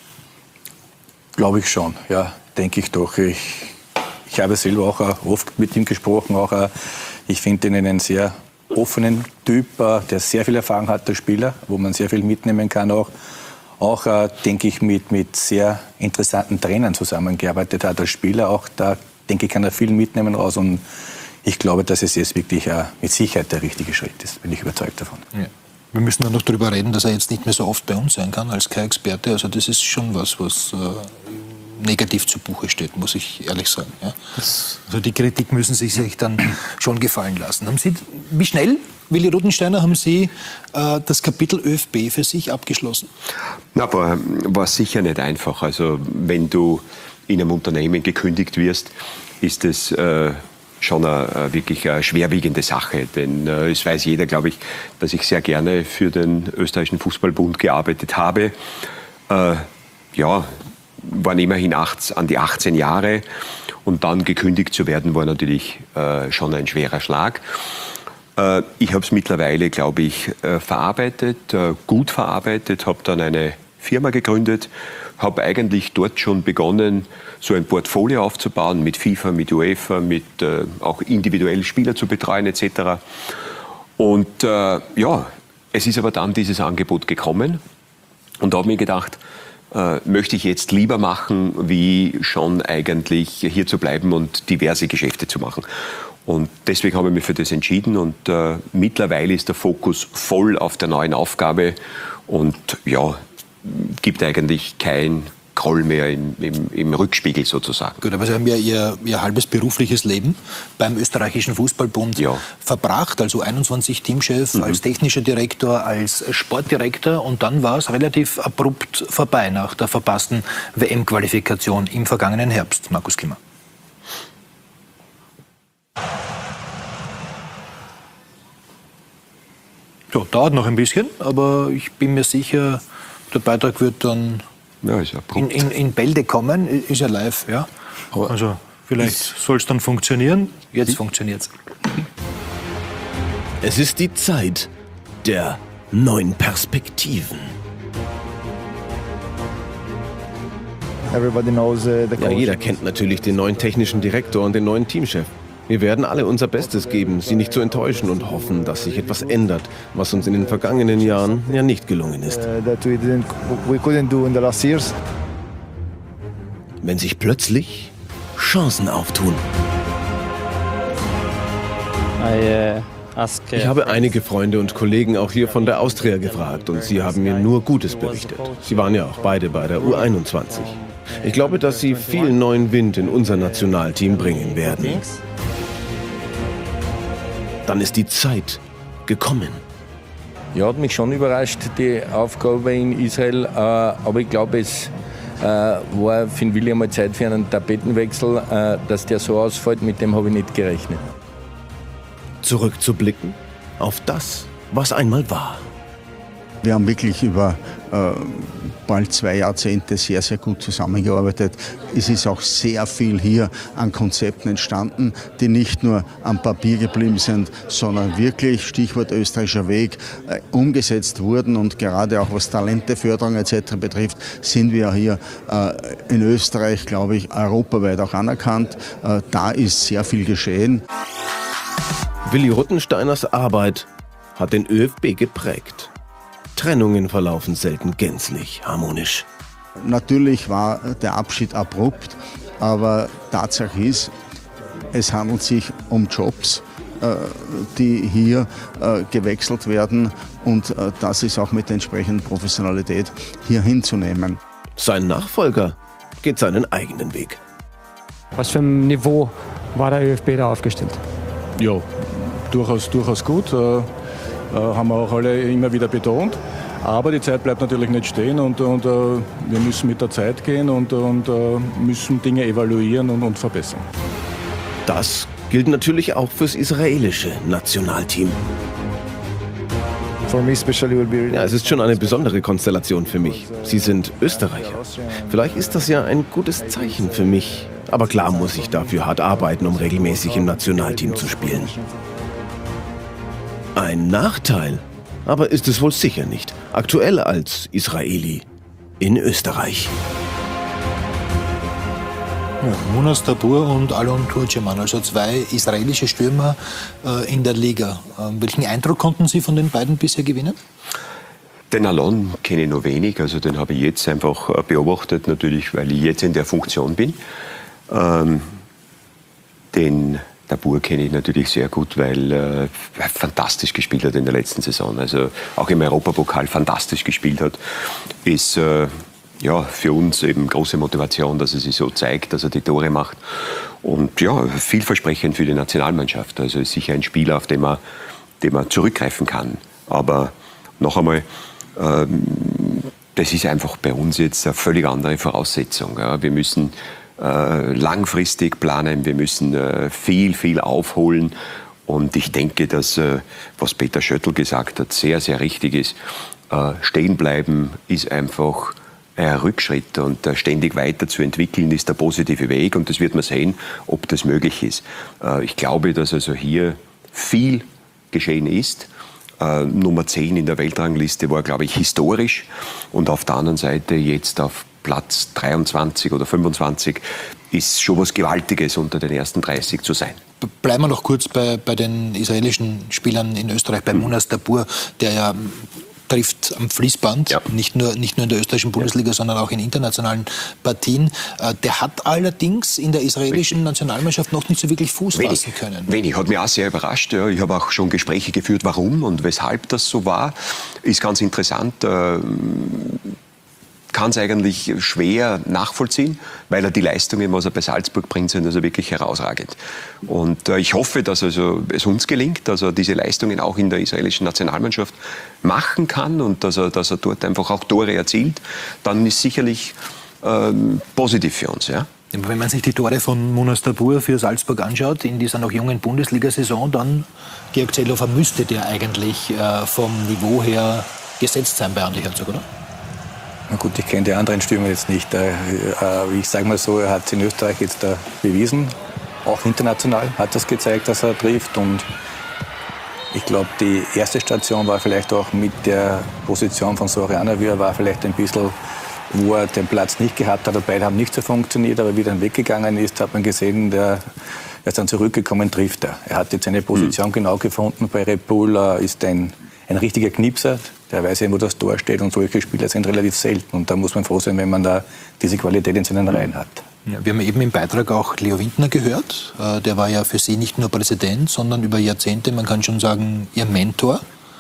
Glaube ich schon, ja, denke ich doch. Ich, ich habe selber auch oft mit ihm gesprochen. Auch, ich finde ihn einen sehr offenen Typ, der sehr viel Erfahrung hat, der Spieler, wo man sehr viel mitnehmen kann auch. Auch, äh, denke ich, mit, mit sehr interessanten Trainern zusammengearbeitet hat als Spieler. Auch da, denke ich, kann er viel mitnehmen raus. Und ich glaube, dass es jetzt wirklich äh, mit Sicherheit der richtige Schritt ist. Bin ich überzeugt davon. Ja. Wir müssen dann noch darüber reden, dass er jetzt nicht mehr so oft bei uns sein kann als Sky-Experte. Also das ist schon was, was äh, negativ zu Buche steht, muss ich ehrlich sagen. Ja. Also die Kritik müssen Sie sich dann schon gefallen lassen. Haben Sie, wie schnell, Willi Ruttensteiner, haben Sie äh, das Kapitel ÖFB für sich abgeschlossen? Na, aber war sicher nicht einfach. Also wenn du in einem Unternehmen gekündigt wirst, ist es äh, schon eine, wirklich eine schwerwiegende Sache. Denn äh, es weiß jeder, glaube ich, dass ich sehr gerne für den österreichischen Fußballbund gearbeitet habe. Äh, ja, waren immerhin acht, an die achtzehn Jahre und dann gekündigt zu werden, war natürlich äh, schon ein schwerer Schlag. Äh, ich habe es mittlerweile, glaube ich, äh, verarbeitet, äh, gut verarbeitet, habe dann eine Firma gegründet, habe eigentlich dort schon begonnen, so ein Portfolio aufzubauen mit FIFA, mit UEFA, mit äh, auch individuell Spieler zu betreuen et cetera. Und äh, ja, es ist aber dann dieses Angebot gekommen und da habe ich mir gedacht, äh, möchte ich jetzt lieber machen, wie schon eigentlich hier zu bleiben und diverse Geschäfte zu machen. Und deswegen habe ich mich für das entschieden und äh, mittlerweile ist der Fokus voll auf der neuen Aufgabe und ja, gibt eigentlich kein Groll mehr im, im, im Rückspiegel sozusagen. Gut, aber Sie haben ja Ihr, Ihr halbes berufliches Leben beim österreichischen Fußballbund ja. verbracht, als U einundzwanzig Teamchef, mhm. als technischer Direktor, als Sportdirektor und dann war es relativ abrupt vorbei nach der verpassten W M-Qualifikation im vergangenen Herbst. Markus Kimmer. So, dauert noch ein bisschen, aber ich bin mir sicher, der Beitrag wird dann ja, ist ja in, in, in Bälde kommen, ist ja live. Ja? Also vielleicht soll es dann funktionieren. Jetzt funktioniert es. Es ist die Zeit der neuen Perspektiven. Ja, jeder kennt natürlich den neuen technischen Direktor und den neuen Teamchef. Wir werden alle unser Bestes geben, sie nicht zu enttäuschen und hoffen, dass sich etwas ändert, was uns in den vergangenen Jahren ja nicht gelungen ist. Wenn sich plötzlich Chancen auftun. Ich habe einige Freunde und Kollegen auch hier von der Austria gefragt und sie haben mir nur Gutes berichtet. Sie waren ja auch beide bei der U einundzwanzig. Ich glaube, dass sie viel neuen Wind in unser Nationalteam bringen werden. Dann ist die Zeit gekommen. Ja, hat mich schon überrascht, die Aufgabe in Israel. Aber ich glaube, es war für den Willi einmal Zeit für einen Tapetenwechsel. Dass der so ausfällt, mit dem habe ich nicht gerechnet. Zurückzublicken auf das, was einmal war. Wir haben wirklich über äh, bald zwei Jahrzehnte sehr, sehr gut zusammengearbeitet. Es ist auch sehr viel hier an Konzepten entstanden, die nicht nur am Papier geblieben sind, sondern wirklich, Stichwort österreichischer Weg, äh, umgesetzt wurden. Und gerade auch was Talenteförderung et cetera betrifft, sind wir hier äh, in Österreich, glaube ich, europaweit auch anerkannt. Äh, da ist sehr viel geschehen. Willi Ruttensteiners Arbeit hat den Ö F B geprägt. Trennungen verlaufen selten gänzlich harmonisch. Natürlich war der Abschied abrupt, aber Tatsache ist, es handelt sich um Jobs, die hier gewechselt werden, und das ist auch mit der entsprechenden Professionalität hier hinzunehmen. Sein Nachfolger geht seinen eigenen Weg. Was für ein Niveau war der Ö F B da aufgestellt? Ja, durchaus, durchaus gut. Äh, haben wir auch alle immer wieder betont. Aber die Zeit bleibt natürlich nicht stehen, und, und äh, wir müssen mit der Zeit gehen und, und äh, müssen Dinge evaluieren und, und verbessern. Das gilt natürlich auch fürs israelische Nationalteam. Ja, es ist schon eine besondere Konstellation für mich. Sie sind Österreicher. Vielleicht ist das ja ein gutes Zeichen für mich. Aber klar muss ich dafür hart arbeiten, um regelmäßig im Nationalteam zu spielen. Ein Nachteil aber ist es wohl sicher nicht. Aktuell als Israeli in Österreich. Ja, Munas Dabbur und Alon Turceman, also zwei israelische Stürmer äh, in der Liga. Ähm, welchen Eindruck konnten Sie von den beiden bisher gewinnen? Den Alon kenne ich noch wenig, also den habe ich jetzt einfach beobachtet, natürlich, weil ich jetzt in der Funktion bin. Ähm, den Dabbur kenne ich natürlich sehr gut, weil äh, er fantastisch gespielt hat in der letzten Saison. Also auch im Europapokal fantastisch gespielt hat. Ist äh, ja, für uns eben große Motivation, dass er sich so zeigt, dass er die Tore macht. Und ja, vielversprechend für die Nationalmannschaft. Also ist sicher ein Spieler, auf den man, den man zurückgreifen kann. Aber noch einmal, ähm, das ist einfach bei uns jetzt eine völlig andere Voraussetzung. Ja. Wir müssen Äh, langfristig planen, wir müssen äh, viel, viel aufholen, und ich denke, dass, äh, was Peter Schöttl gesagt hat, sehr, sehr richtig ist. Äh, stehen bleiben ist einfach ein Rückschritt, und äh, ständig weiterzuentwickeln ist der positive Weg, und das wird man sehen, ob das möglich ist. Äh, ich glaube, dass also hier viel geschehen ist. Äh, Nummer zehn in der Weltrangliste war, glaube ich, historisch, und auf der anderen Seite jetzt auf Platz dreiundzwanzig oder fünfundzwanzig ist schon was Gewaltiges, unter den ersten dreißig zu sein. Bleiben wir noch kurz bei, bei den israelischen Spielern in Österreich, bei Munas Dabbur, der ja trifft am Fließband, ja. nicht, nur, nicht nur in der österreichischen Bundesliga, ja. sondern auch in internationalen Partien. Der hat allerdings in der israelischen Wenig. Nationalmannschaft noch nicht so wirklich Fuß Wenig. fassen können. Wenig, hat mich auch sehr überrascht. Ja. Ich habe auch schon Gespräche geführt, warum und weshalb das so war. Ist ganz interessant. Kann es eigentlich schwer nachvollziehen, weil er die Leistungen, was er bei Salzburg bringt, sind also wirklich herausragend. Und äh, ich hoffe, dass also es uns gelingt, dass er diese Leistungen auch in der israelischen Nationalmannschaft machen kann, und dass er, dass er dort einfach auch Tore erzielt. Dann ist sicherlich ähm, positiv für uns. Ja? Wenn man sich die Tore von Munas Dabbur für Salzburg anschaut, in dieser noch jungen Bundesliga-Saison, dann, Georg Zellhofer, müsste der eigentlich äh, vom Niveau her gesetzt sein bei Andi Herzog, oder? Na gut, ich kenne die anderen Stürmer jetzt nicht. Ich sage mal so, er hat es in Österreich jetzt bewiesen, auch international hat das gezeigt, dass er trifft. Und ich glaube, die erste Station war vielleicht auch mit der Position von Soriano, wie er war, vielleicht ein bisschen, wo er den Platz nicht gehabt hat. Beide haben nicht so funktioniert, aber wie er dann weggegangen ist, hat man gesehen, der er ist dann zurückgekommen, trifft er. Er hat jetzt seine Position mhm. genau gefunden. Bei Red Bull ist ein, ein richtiger Knipser. Der weiß ja, wo das Tor steht, und solche Spieler sind relativ selten. Und da muss man froh sein, wenn man da diese Qualität in seinen Reihen hat. Ja, wir haben eben im Beitrag auch Leo Wintner gehört. Der war ja für Sie nicht nur Präsident, sondern über Jahrzehnte, man kann schon sagen, Ihr Mentor.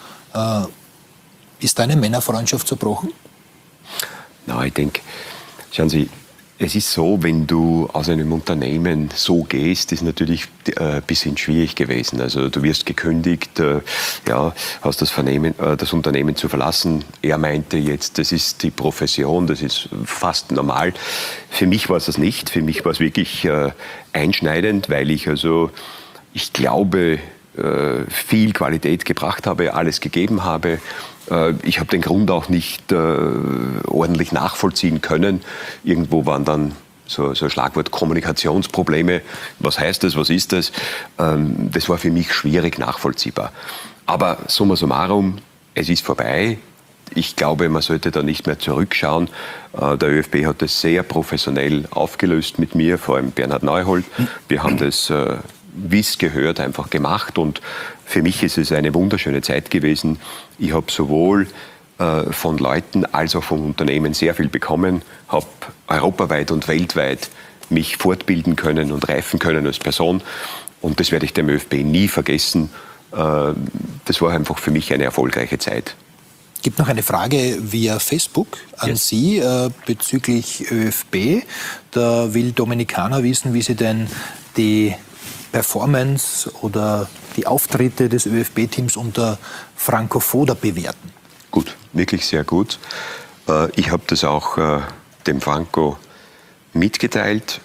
Ist deine Männerfreundschaft zerbrochen? Na, ich denke, schauen Sie, es ist so, wenn du aus einem Unternehmen so gehst, ist natürlich äh, ein bisschen schwierig gewesen. Also du wirst gekündigt, äh, ja, hast das, Vernehmen, äh, das Unternehmen zu verlassen. Er meinte jetzt, das ist die Profession, das ist fast normal. Für mich war es das nicht. Für mich war es wirklich äh, einschneidend, weil ich also, ich glaube, äh, viel Qualität gebracht habe, alles gegeben habe. Ich habe den Grund auch nicht äh, ordentlich nachvollziehen können. Irgendwo waren dann so, so ein Schlagwort Kommunikationsprobleme. Was heißt das? Was ist das? Ähm, das war für mich schwierig nachvollziehbar. Aber summa summarum, es ist vorbei. Ich glaube, man sollte da nicht mehr zurückschauen. Äh, der ÖFB hat das sehr professionell aufgelöst mit mir, vor allem Bernhard Neuhold. Wir haben das, äh, wie es gehört, einfach gemacht. Und für mich ist es eine wunderschöne Zeit gewesen. Ich habe sowohl äh, von Leuten als auch von Unternehmen sehr viel bekommen, habe europaweit und weltweit mich fortbilden können und reifen können als Person. Und das werde ich dem ÖFB nie vergessen. Äh, das war einfach für mich eine erfolgreiche Zeit. Es gibt noch eine Frage via Facebook an yes. Sie äh, bezüglich ÖFB. Da will Dominikaner wissen, wie Sie denn die Performance oder die Auftritte des ÖFB-Teams unter Franco Foda bewerten. Gut, wirklich sehr gut. Ich habe das auch dem Franco mitgeteilt.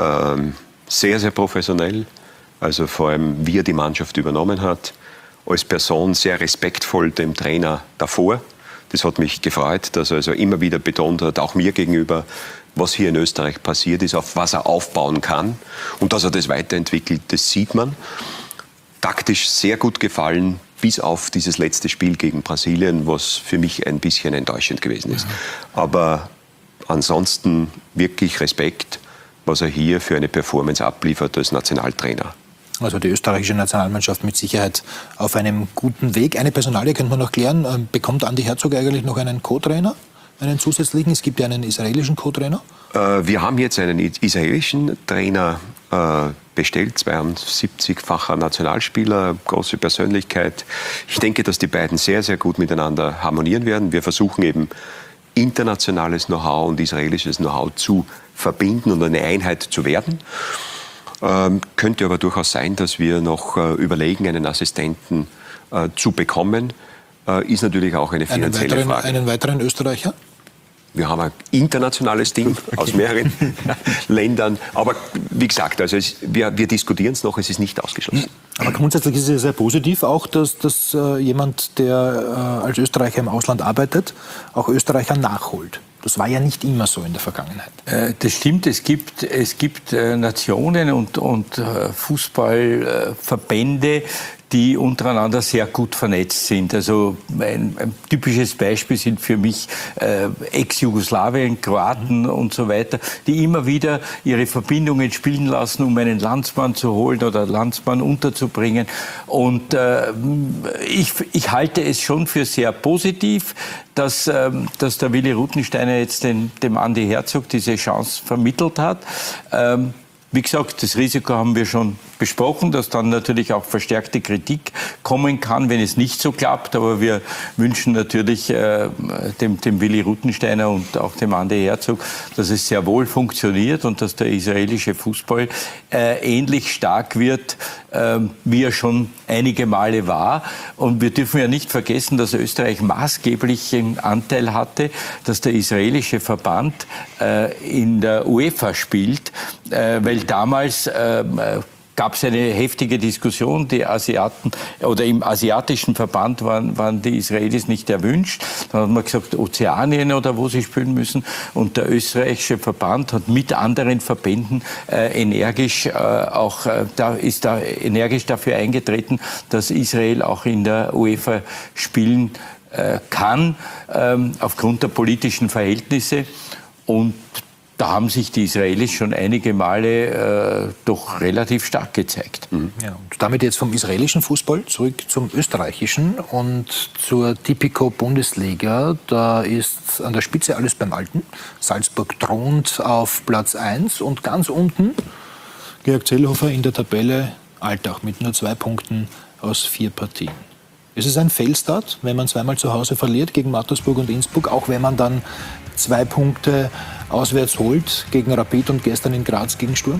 Sehr, sehr professionell. Also vor allem, wie er die Mannschaft übernommen hat. Als Person sehr respektvoll dem Trainer davor. Das hat mich gefreut, dass er also immer wieder betont hat, auch mir gegenüber, was hier in Österreich passiert ist, auf was er aufbauen kann. Und dass er das weiterentwickelt, das sieht man. Taktisch sehr gut gefallen, bis auf dieses letzte Spiel gegen Brasilien, was für mich ein bisschen enttäuschend gewesen ist. Ja. Aber ansonsten wirklich Respekt, was er hier für eine Performance abliefert als Nationaltrainer. Also die österreichische Nationalmannschaft mit Sicherheit auf einem guten Weg. Eine Personalie könnte man noch klären. Bekommt Andi Herzog eigentlich noch einen Co-Trainer? Einen zusätzlichen? Es gibt ja einen israelischen Co-Trainer. Äh, wir haben jetzt einen israelischen Trainer äh, bestellt, zweiundsiebzigfacher Nationalspieler, große Persönlichkeit. Ich denke, dass die beiden sehr, sehr gut miteinander harmonieren werden. Wir versuchen eben internationales Know-how und israelisches Know-how zu verbinden und eine Einheit zu werden. Ähm, könnte aber durchaus sein, dass wir noch äh, überlegen, einen Assistenten äh, zu bekommen. Äh, ist natürlich auch eine finanzielle einen weiteren, Frage. Einen weiteren Österreicher? Wir haben ein internationales Team okay. aus mehreren Ländern. Aber wie gesagt, also es, wir, wir diskutieren es noch, es ist nicht ausgeschlossen. Aber grundsätzlich ist es sehr positiv auch, dass, dass äh, jemand, der äh, als Österreicher im Ausland arbeitet, auch Österreicher nachholt. Das war ja nicht immer so in der Vergangenheit. Äh, das stimmt, es gibt, es gibt äh, Nationen und, und äh, Fußballverbände, die untereinander sehr gut vernetzt sind. Also ein, ein typisches Beispiel sind für mich äh, Ex-Jugoslawien, Kroaten und so weiter, die immer wieder ihre Verbindungen spielen lassen, um einen Landsmann zu holen oder Landsmann unterzubringen. Und äh, ich, ich halte es schon für sehr positiv, dass, äh, dass der Willi Ruttensteiner jetzt den, dem Andi Herzog diese Chance vermittelt hat. Ähm, Wie gesagt, das Risiko haben wir schon besprochen, dass dann natürlich auch verstärkte Kritik kommen kann, wenn es nicht so klappt. Aber wir wünschen natürlich äh, dem, dem Willi Ruttensteiner und auch dem Andi Herzog, dass es sehr wohl funktioniert und dass der israelische Fußball äh, ähnlich stark wird, äh, wie er schon einige Male war. Und wir dürfen ja nicht vergessen, dass Österreich maßgeblichen Anteil hatte, dass der israelische Verband äh, in der UEFA spielt, äh, weil damals äh, gab es eine heftige Diskussion. Die Asiaten oder im asiatischen Verband waren, waren die Israelis nicht erwünscht. Dann hat man gesagt, Ozeanien oder wo sie spielen müssen. Und der österreichische Verband hat mit anderen Verbänden äh, energisch äh, auch äh, da ist da energisch dafür eingetreten, dass Israel auch in der UEFA spielen äh, kann ähm, aufgrund der politischen Verhältnisse. Und da haben sich die Israelis schon einige Male äh, doch relativ stark gezeigt. Mhm. Ja, und damit jetzt vom israelischen Fußball zurück zum österreichischen und zur Tipico-Bundesliga. Da ist an der Spitze alles beim Alten. Salzburg thront auf Platz eins und ganz unten Georg Zellhofer in der Tabelle Altach mit nur zwei Punkten aus vier Partien. Ist es ein Failstart, wenn man zweimal zu Hause verliert gegen Mattersburg und Innsbruck, auch wenn man dann zwei Punkte auswärts holt gegen Rapid und gestern in Graz gegen Sturm?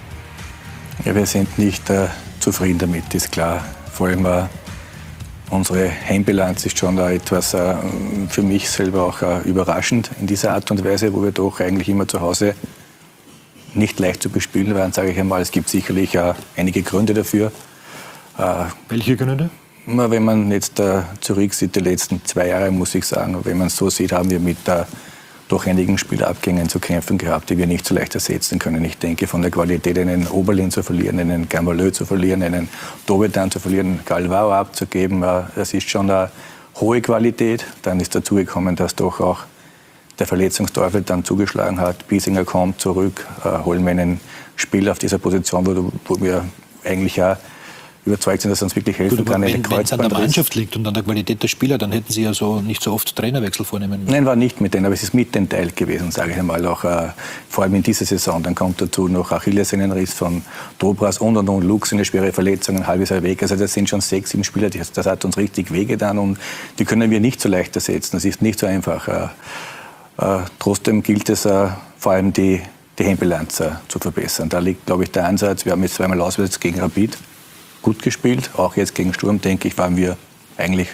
Ja, wir sind nicht äh, zufrieden damit, ist klar. Vor allem äh, unsere Heimbilanz ist schon äh, etwas äh, für mich selber auch äh, überraschend in dieser Art und Weise, wo wir doch eigentlich immer zu Hause nicht leicht zu bespielen waren, sage ich einmal. Es gibt sicherlich äh, einige Gründe dafür. Äh, Welche Gründe? Wenn man jetzt äh, zurücksieht, die letzten zwei Jahre, muss ich sagen, wenn man es so sieht, haben wir mit äh, doch einigen Spielabgängen zu kämpfen gehabt, die wir nicht so leicht ersetzen können. Ich denke, von der Qualität einen Oberlin zu verlieren, einen Gamalö zu verlieren, einen Dobedan zu verlieren, Galvao abzugeben, äh, das ist schon eine hohe Qualität. Dann ist dazu gekommen, dass doch auch der Verletzungsteufel dann zugeschlagen hat. Biesinger kommt zurück, äh, holen wir einen Spieler auf dieser Position, wo, wo wir eigentlich auch überzeugt sind, dass er uns wirklich helfen Gut, kann. Wenn es an der Mannschaft liegt und an der Qualität der Spieler, dann hätten Sie ja so nicht so oft Trainerwechsel vornehmen müssen. Nein, war nicht mit denen, aber es ist mit den Teil gewesen, sage ich einmal, auch äh, vor allem in dieser Saison. Dann kommt dazu noch Achillessehnenriss von Dobras und und und, Lux, eine schwere Verletzung, ein halbes Jahr weg. Also das sind schon sechs, sieben Spieler, die, das hat uns richtig wehgetan und die können wir nicht so leicht ersetzen. Das ist nicht so einfach. Äh, äh, trotzdem gilt es äh, vor allem die, die Heimbilanz äh, zu verbessern. Da liegt, glaube ich, der Ansatz. Wir haben jetzt zweimal auswärts gegen Rapid gut gespielt. Auch jetzt gegen Sturm, denke ich, waren wir eigentlich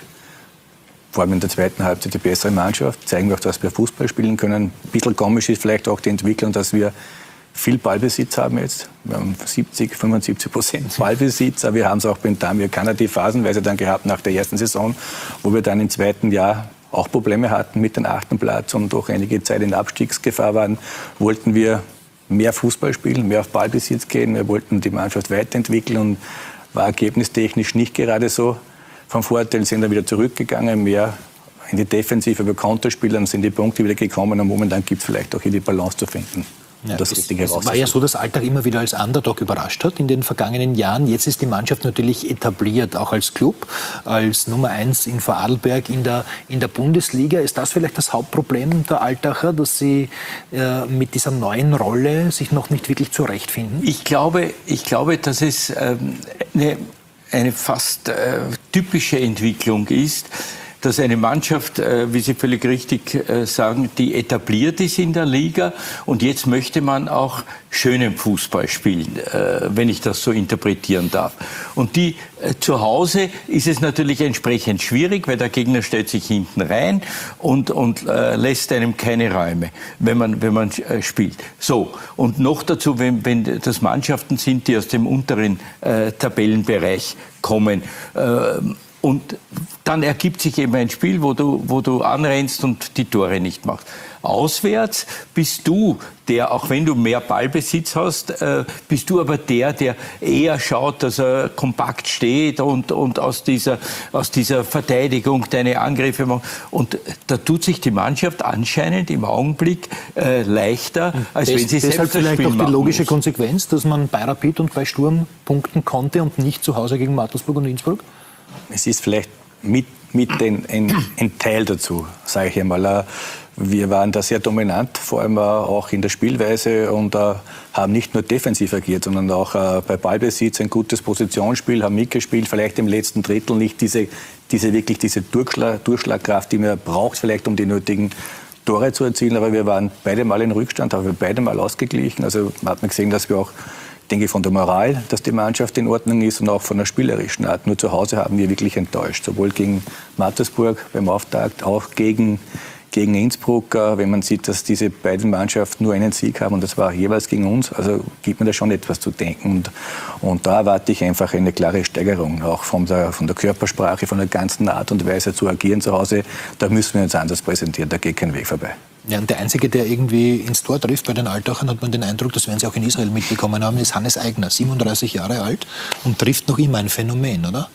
vor allem in der zweiten Halbzeit die bessere Mannschaft. Zeigen wir auch, dass wir Fußball spielen können. Ein bisschen komisch ist vielleicht auch die Entwicklung, dass wir viel Ballbesitz haben jetzt. Wir haben siebzig, fünfundsiebzig Prozent Ballbesitz. Aber wir haben es auch beim Damir Kanadi phasenweise dann gehabt nach der ersten Saison, wo wir dann im zweiten Jahr auch Probleme hatten mit dem achten Platz und auch einige Zeit in Abstiegsgefahr waren, wollten wir mehr Fußball spielen, mehr auf Ballbesitz gehen. Wir wollten die Mannschaft weiterentwickeln und war ergebnistechnisch nicht gerade so vom Vorteil, sind dann wieder zurückgegangen, mehr in die Defensive über Konterspielern sind die Punkte wieder gekommen und momentan gibt es vielleicht auch hier die Balance zu finden. Ja, das es war ja so, dass Alltag immer wieder als Underdog überrascht hat in den vergangenen Jahren. Jetzt ist die Mannschaft natürlich etabliert, auch als Club, als Nummer eins in Vorarlberg in der, in der Bundesliga. Ist das vielleicht das Hauptproblem der Altacher, dass sie äh, mit dieser neuen Rolle sich noch nicht wirklich zurechtfinden? Ich glaube, ich glaube dass es ähm, eine, eine fast äh, typische Entwicklung ist, dass eine Mannschaft, wie Sie völlig richtig sagen, die etabliert ist in der Liga und jetzt möchte man auch schönen Fußball spielen, wenn ich das so interpretieren darf. Und die zu Hause ist es natürlich entsprechend schwierig, weil der Gegner stellt sich hinten rein und, und lässt einem keine Räume, wenn man, wenn man spielt. So, und noch dazu, wenn, wenn das Mannschaften sind, die aus dem unteren äh, Tabellenbereich kommen, äh, und dann ergibt sich eben ein Spiel, wo du, wo du anrennst und die Tore nicht machst. Auswärts bist du der, auch wenn du mehr Ballbesitz hast, äh, bist du aber der, der eher schaut, dass er kompakt steht und, und aus, dieser, aus dieser Verteidigung deine Angriffe macht. Und da tut sich die Mannschaft anscheinend im Augenblick äh, leichter, als das, wenn sie selbst deshalb vielleicht auch die logische muss. Konsequenz, dass man bei Rapid und bei Sturm punkten konnte und nicht zu Hause gegen Mattersburg und Innsbruck? Es ist vielleicht mit, mit ein, ein, ein Teil dazu, sage ich einmal. Wir waren da sehr dominant, vor allem auch in der Spielweise und uh, haben nicht nur defensiv agiert, sondern auch uh, bei Ballbesitz ein gutes Positionsspiel, haben mitgespielt, vielleicht im letzten Drittel nicht diese, diese wirklich diese Durchschlag, Durchschlagkraft, die man braucht, vielleicht um die nötigen Tore zu erzielen. Aber wir waren beide Mal in Rückstand, haben wir beide Mal ausgeglichen. Also man hat man gesehen, dass wir auch, denke ich, von der Moral, dass die Mannschaft in Ordnung ist und auch von der spielerischen Art. Nur zu Hause haben wir wirklich enttäuscht. Sowohl gegen Mattersburg beim Auftakt, auch gegen, gegen Innsbruck. Wenn man sieht, dass diese beiden Mannschaften nur einen Sieg haben und das war jeweils gegen uns, also gibt mir da schon etwas zu denken. Und, und da erwarte ich einfach eine klare Steigerung, auch von der, von der Körpersprache, von der ganzen Art und Weise zu agieren zu Hause. Da müssen wir uns anders präsentieren, da geht kein Weg vorbei. Ja, und der Einzige, der irgendwie ins Tor trifft bei den Altachern, hat man den Eindruck, das werden Sie auch in Israel mitbekommen haben, ist Hannes Aigner, siebenunddreißig Jahre alt und trifft noch immer ein Phänomen, oder?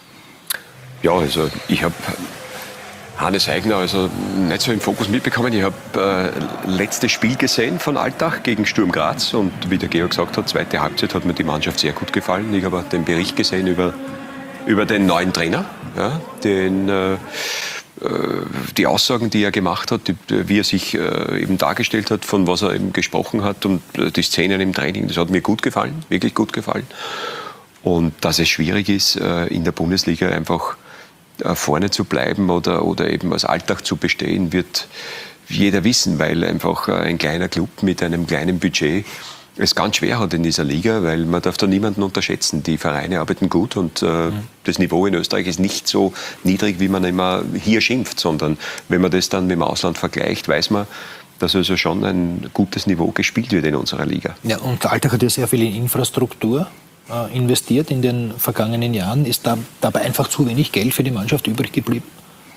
Ja, also ich habe Hannes Aigner also nicht so im Fokus mitbekommen. Ich habe äh, letztes Spiel gesehen von Altach gegen Sturm Graz und wie der Georg gesagt hat, zweite Halbzeit hat mir die Mannschaft sehr gut gefallen. Ich habe den Bericht gesehen über, über den neuen Trainer, ja, den... Äh, die Aussagen, die er gemacht hat, wie er sich eben dargestellt hat, von was er eben gesprochen hat und die Szenen im Training, das hat mir gut gefallen, wirklich gut gefallen. Und dass es schwierig ist, in der Bundesliga einfach vorne zu bleiben oder, oder eben als Alltag zu bestehen, wird jeder wissen, weil einfach ein kleiner Club mit einem kleinen Budget es ganz schwer hat in dieser Liga, weil man darf da niemanden unterschätzen. Die Vereine arbeiten gut und äh, mhm. das Niveau in Österreich ist nicht so niedrig, wie man immer hier schimpft, sondern wenn man das dann mit dem Ausland vergleicht, weiß man, dass also schon ein gutes Niveau gespielt wird in unserer Liga. Ja, und Alltag hat ja sehr viel Infrastruktur. äh, investiert in den vergangenen Jahren. Ist da dabei einfach zu wenig Geld für die Mannschaft übrig geblieben?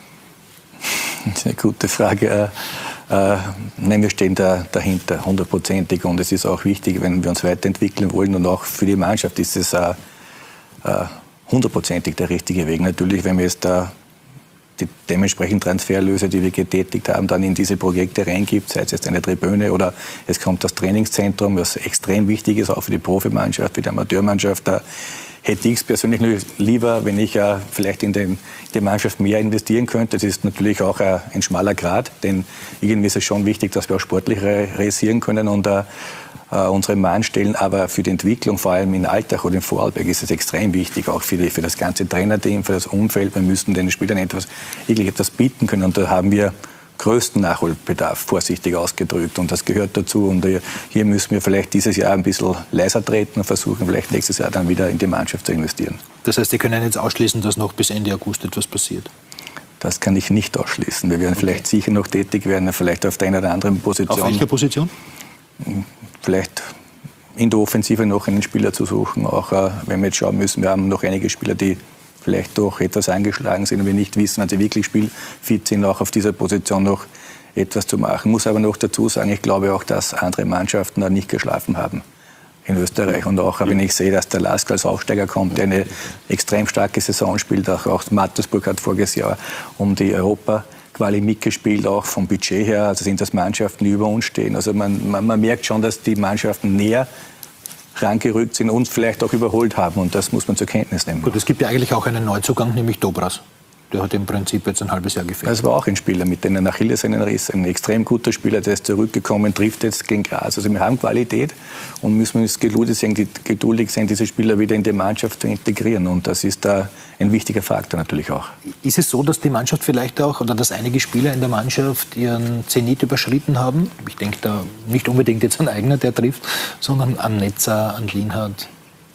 Das ist eine gute Frage. Äh, nein, wir stehen da dahinter, hundertprozentig. Und es ist auch wichtig, wenn wir uns weiterentwickeln wollen. Und auch für die Mannschaft ist es äh, äh, hundertprozentig der richtige Weg. Natürlich, wenn wir jetzt da die dementsprechenden Transferlöse, die wir getätigt haben, dann in diese Projekte reingibt, sei es jetzt eine Tribüne oder es kommt das Trainingszentrum, was extrem wichtig ist, auch für die Profimannschaft, für die Amateurmannschaft. Da hätte ich es persönlich lieber, wenn ich äh, vielleicht in den, die Mannschaft mehr investieren könnte. Das ist natürlich auch äh, ein schmaler Grat, denn irgendwie ist es schon wichtig, dass wir auch sportlich realisieren können und äh, unsere Mann stellen, aber für die Entwicklung, vor allem in Altach oder in Vorarlberg, ist es extrem wichtig, auch für, die, für das ganze Trainerteam, für das Umfeld. Wir müssen den Spielern etwas, wirklich etwas bieten können und da haben wir größten Nachholbedarf, vorsichtig ausgedrückt, und das gehört dazu. Und hier müssen wir vielleicht dieses Jahr ein bisschen leiser treten und versuchen, vielleicht nächstes Jahr dann wieder in die Mannschaft zu investieren. Das heißt, Sie können jetzt ausschließen, dass noch bis Ende August etwas passiert? Das kann ich nicht ausschließen. Wir werden okay. vielleicht sicher noch tätig werden, vielleicht auf der einen oder anderen Position. Auf welcher Position? Vielleicht in der Offensive noch einen Spieler zu suchen, auch äh, wenn wir jetzt schauen müssen, wir haben noch einige Spieler, die vielleicht doch etwas angeschlagen sind und wir nicht wissen, wenn sie wirklich spielfit sind, auch auf dieser Position noch etwas zu machen. Ich muss aber noch dazu sagen, ich glaube auch, dass andere Mannschaften da nicht geschlafen haben in Österreich. Und auch wenn ich sehe, dass der Lask als Aufsteiger kommt, der eine extrem starke Saison spielt, auch, auch Mattersburg hat voriges Jahr um die Europa Quali mitgespielt, auch vom Budget her. Also sind das Mannschaften, die über uns stehen. Also man, man, man merkt schon, dass die Mannschaften näher rangerückt sind, uns vielleicht auch überholt haben. Und das muss man zur Kenntnis nehmen. Gut, es gibt ja eigentlich auch einen Neuzugang, nämlich Dobras. Der hat im Prinzip jetzt ein halbes Jahr gefehlt. Das war auch ein Spieler mit einem Achillessehnenriss, ein extrem guter Spieler, der ist zurückgekommen, trifft jetzt gegen Graz. Also wir haben Qualität und müssen uns geduldig sein, geduldig sein, diese Spieler wieder in die Mannschaft zu integrieren. Und das ist da ein wichtiger Faktor natürlich auch. Ist es so, dass die Mannschaft vielleicht auch, oder dass einige Spieler in der Mannschaft ihren Zenit überschritten haben? Ich denke da nicht unbedingt jetzt an Eigner, der trifft, sondern an Netzer, an Lienhardt.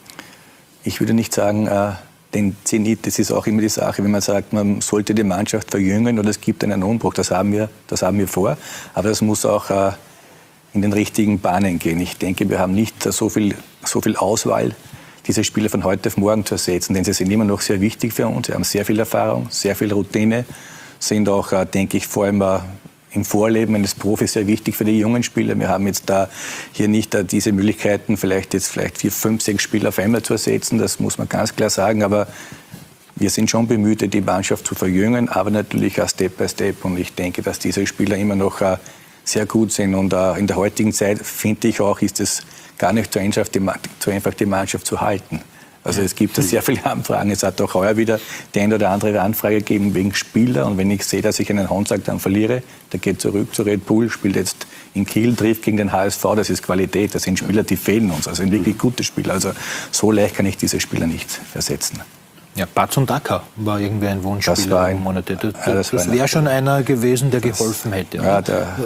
Ich würde nicht sagen, äh, den Zenit, das ist auch immer die Sache, wenn man sagt, man sollte die Mannschaft verjüngen oder es gibt einen Umbruch. Das haben wir, das haben wir vor. Aber das muss auch äh, in den richtigen Bahnen gehen. Ich denke, wir haben nicht so viel, so viel Auswahl, diese Spieler von heute auf morgen zu ersetzen. Denn sie sind immer noch sehr wichtig für uns. Sie haben sehr viel Erfahrung, sehr viel Routine. Sind auch, äh, denke ich, vor allem äh, im Vorleben eines Profis sehr wichtig für die jungen Spieler. Wir haben jetzt da hier nicht uh, diese Möglichkeiten, vielleicht jetzt vielleicht vier, fünf, sechs Spieler auf einmal zu ersetzen. Das muss man ganz klar sagen. Aber wir sind schon bemüht, die Mannschaft zu verjüngen, aber natürlich auch Step by Step. Und ich denke, dass diese Spieler immer noch uh, sehr gut sind. Und uh, in der heutigen Zeit, finde ich auch, ist es gar nicht so einfach, die, so einfach, die Mannschaft zu halten. Also es gibt sehr viele Anfragen. Es hat auch heuer wieder die eine oder andere Anfrage gegeben wegen Spieler. Und wenn ich sehe, dass ich einen Honsack dann verliere, der geht zurück zu Red Bull, spielt jetzt in Kiel, trifft gegen den H S V. Das ist Qualität. Das sind Spieler, die fehlen uns. Also sind wirklich gute Spieler. Also so leicht kann ich diese Spieler nicht ersetzen. Ja, Batson Daka war irgendwie ein Wunschspieler. Das war ein, Monate. Das, ja, das, das wäre schon einer gewesen, der das, geholfen hätte. Ja, der,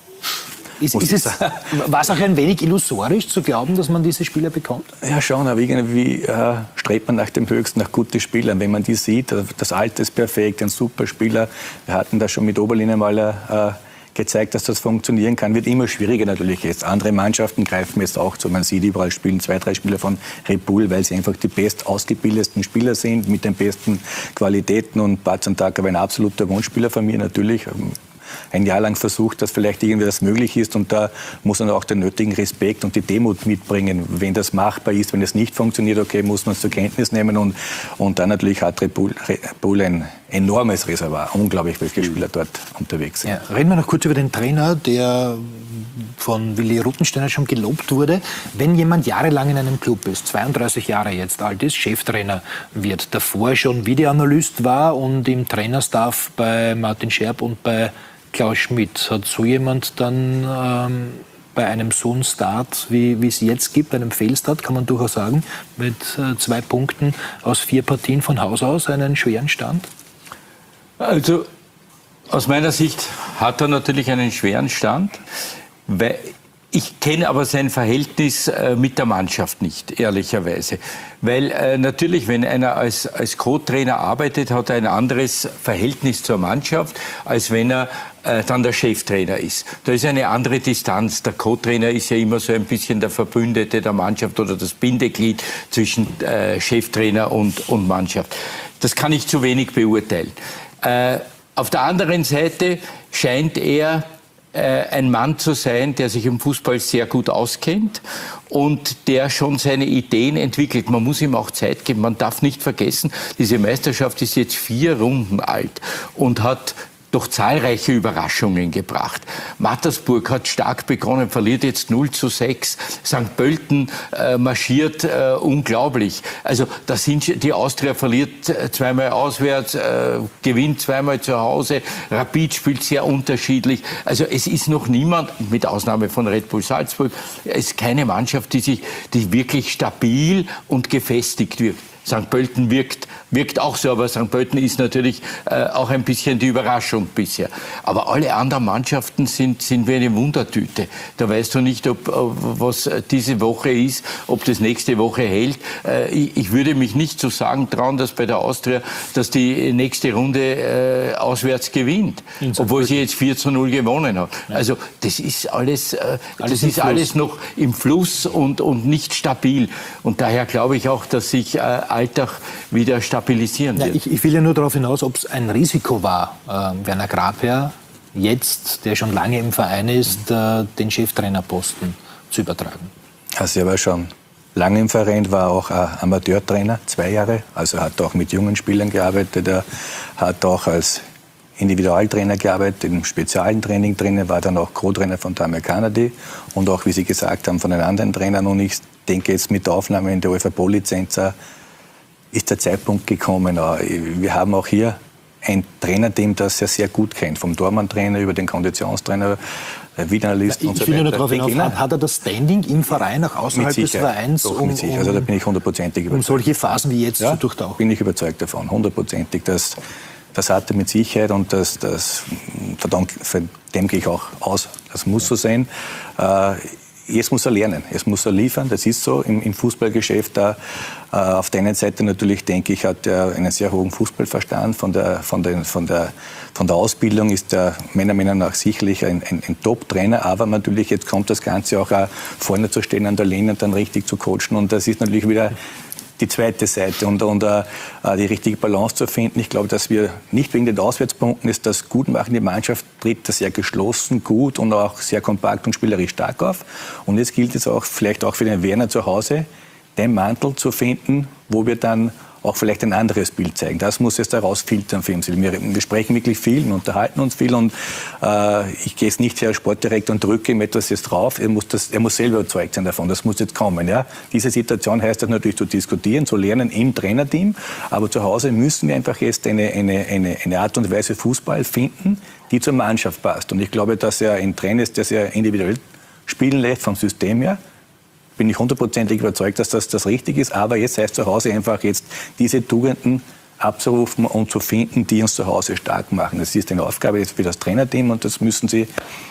Ist, ist es, war es auch ein wenig illusorisch zu glauben, dass man diese Spieler bekommt? Ja, schon, aber irgendwie äh, strebt man nach dem Höchsten, nach guten Spielern. Wenn man die sieht, das Alte ist perfekt, ein super Spieler. Wir hatten das schon mit Oberlin mal äh, gezeigt, dass das funktionieren kann. Wird immer schwieriger natürlich jetzt. Andere Mannschaften greifen jetzt auch zu. Man sieht, überall spielen zwei, drei Spieler von Red Bull, weil sie einfach die best ausgebildetsten Spieler sind, mit den besten Qualitäten. Und Batson Daka war ein absoluter Wunschspieler von mir natürlich. Ein Jahr lang versucht, dass vielleicht irgendwie das möglich ist, und da muss man auch den nötigen Respekt und die Demut mitbringen, wenn das machbar ist. Wenn es nicht funktioniert, okay, muss man es zur Kenntnis nehmen, und, und dann natürlich hat Red Bull, Red Bull ein enormes Reservoir. Unglaublich, welche Spieler dort unterwegs sind. Ja, reden wir noch kurz über den Trainer, der von Willi Ruttensteiner schon gelobt wurde. Wenn jemand jahrelang in einem Club ist, zweiunddreißig Jahre jetzt alt ist, Cheftrainer wird, davor schon Videoanalyst war und im Trainerstaff bei Martin Scherb und bei Klaus Schmidt, hat so jemand dann ähm, bei einem so einen Start, wie, wie es jetzt gibt, einem Fehlstart, kann man durchaus sagen, mit äh, zwei Punkten aus vier Partien von Haus aus, einen schweren Stand? Also aus meiner Sicht hat er natürlich einen schweren Stand, weil Ich kenne aber sein Verhältnis äh, mit der Mannschaft nicht, ehrlicherweise. Weil äh, natürlich, wenn einer als, als Co-Trainer arbeitet, hat er ein anderes Verhältnis zur Mannschaft, als wenn er äh, dann der Cheftrainer ist. Da ist eine andere Distanz. Der Co-Trainer ist ja immer so ein bisschen der Verbündete der Mannschaft oder das Bindeglied zwischen äh, Cheftrainer und, und Mannschaft. Das kann ich zu wenig beurteilen. Äh, auf der anderen Seite scheint er ein Mann zu sein, der sich im Fußball sehr gut auskennt und der schon seine Ideen entwickelt. Man muss ihm auch Zeit geben. Man darf nicht vergessen, diese Meisterschaft ist jetzt vier Runden alt und hat doch zahlreiche Überraschungen gebracht. Mattersburg hat stark begonnen, verliert jetzt null zu sechs. Sankt Pölten äh, marschiert äh, unglaublich. Also da sind, die Austria verliert äh, zweimal auswärts, äh, gewinnt zweimal zu Hause. Rapid spielt sehr unterschiedlich. Also es ist noch niemand, mit Ausnahme von Red Bull Salzburg, es ist keine Mannschaft, die sich, die wirklich stabil und gefestigt wirkt. Sankt Pölten wirkt, wirkt auch so, aber Sankt Pölten ist natürlich äh, auch ein bisschen die Überraschung bisher. Aber alle anderen Mannschaften sind, sind wie eine Wundertüte. Da weißt du nicht, ob, ob was diese Woche ist, ob das nächste Woche hält. Äh, ich, ich würde mich nicht zu sagen trauen, dass bei der Austria, dass die nächste Runde äh, auswärts gewinnt, obwohl sie jetzt vier zu null gewonnen hat. Ja. Also das ist alles, äh, alles das ist alles noch im Fluss und, und nicht stabil. Und daher glaube ich auch, dass sich äh, Alltag wieder stabilisieren wird. Ja, ich, ich will ja nur darauf hinaus, ob es ein Risiko war, äh, Werner Grabherr jetzt, der schon lange im Verein ist, äh, den Cheftrainerposten zu übertragen. Also er war schon lange im Verein, war auch äh, Amateurtrainer, zwei Jahre. Also er hat auch mit jungen Spielern gearbeitet. Er hat auch als Individualtrainer gearbeitet, im speziellen Training drin, war dann auch Co-Trainer von Tamil Kanadi und auch, wie Sie gesagt haben, von den anderen Trainern. Und ich denke jetzt mit der Aufnahme in der UEFA Pro-Lizenz ist der Zeitpunkt gekommen. Wir haben auch hier ein Trainerteam, das er sehr gut kennt. Vom Tormann-Trainer über den Konditionstrainer, Videoanalysten und so weiter. Ich will nur darauf hinaus, hat, hat er das Standing im Verein, auch außerhalb des Vereins? Doch, um, mit Sicherheit. Also da bin ich hundertprozentig überzeugt. Um solche Phasen wie jetzt ja, zu durchtauchen? Bin ich überzeugt davon, hundertprozentig. Das, das hat er mit Sicherheit und das, das von dem gehe ich auch aus. Das muss so sein. Äh, Jetzt muss er lernen, jetzt muss er liefern, das ist so im, im Fußballgeschäft. Da, äh, auf der einen Seite natürlich, denke ich, hat er einen sehr hohen Fußballverstand. Von der, von den, von der, von der Ausbildung ist er meiner Meinung nach sicherlich ein, ein, ein Top-Trainer. Aber natürlich, jetzt kommt das Ganze auch, auch vorne zu stehen an der Linie und dann richtig zu coachen. Und das ist natürlich wieder die zweite Seite und, und uh, die richtige Balance zu finden. Ich glaube, dass wir nicht wegen den Auswärtspunkten ist das gut machen. Die Mannschaft tritt das sehr geschlossen, gut und auch sehr kompakt und spielerisch stark auf. Und jetzt gilt es auch vielleicht auch für den Werner zu Hause, den Mantel zu finden, wo wir dann auch vielleicht ein anderes Bild zeigen. Das muss jetzt herausfiltern für ihn. Wir, wir sprechen wirklich viel und unterhalten uns viel und äh, ich gehe jetzt nicht her als Sportdirektor und drücke ihm etwas jetzt drauf. Er muss, das, er muss selber überzeugt sein davon. Das muss jetzt kommen. Ja? Diese Situation heißt das natürlich zu diskutieren, zu lernen im Trainerteam. Aber zu Hause müssen wir einfach jetzt eine, eine, eine, eine Art und Weise Fußball finden, die zur Mannschaft passt. Und ich glaube, dass er ein Trainer ist, der sehr individuell spielen lässt vom System her. Bin ich hundertprozentig überzeugt, dass das das richtig ist. Aber jetzt heißt zu Hause einfach jetzt diese Tugenden abzurufen und zu finden, die uns zu Hause stark machen. Das ist eine Aufgabe jetzt für das Trainerteam und das müssen sie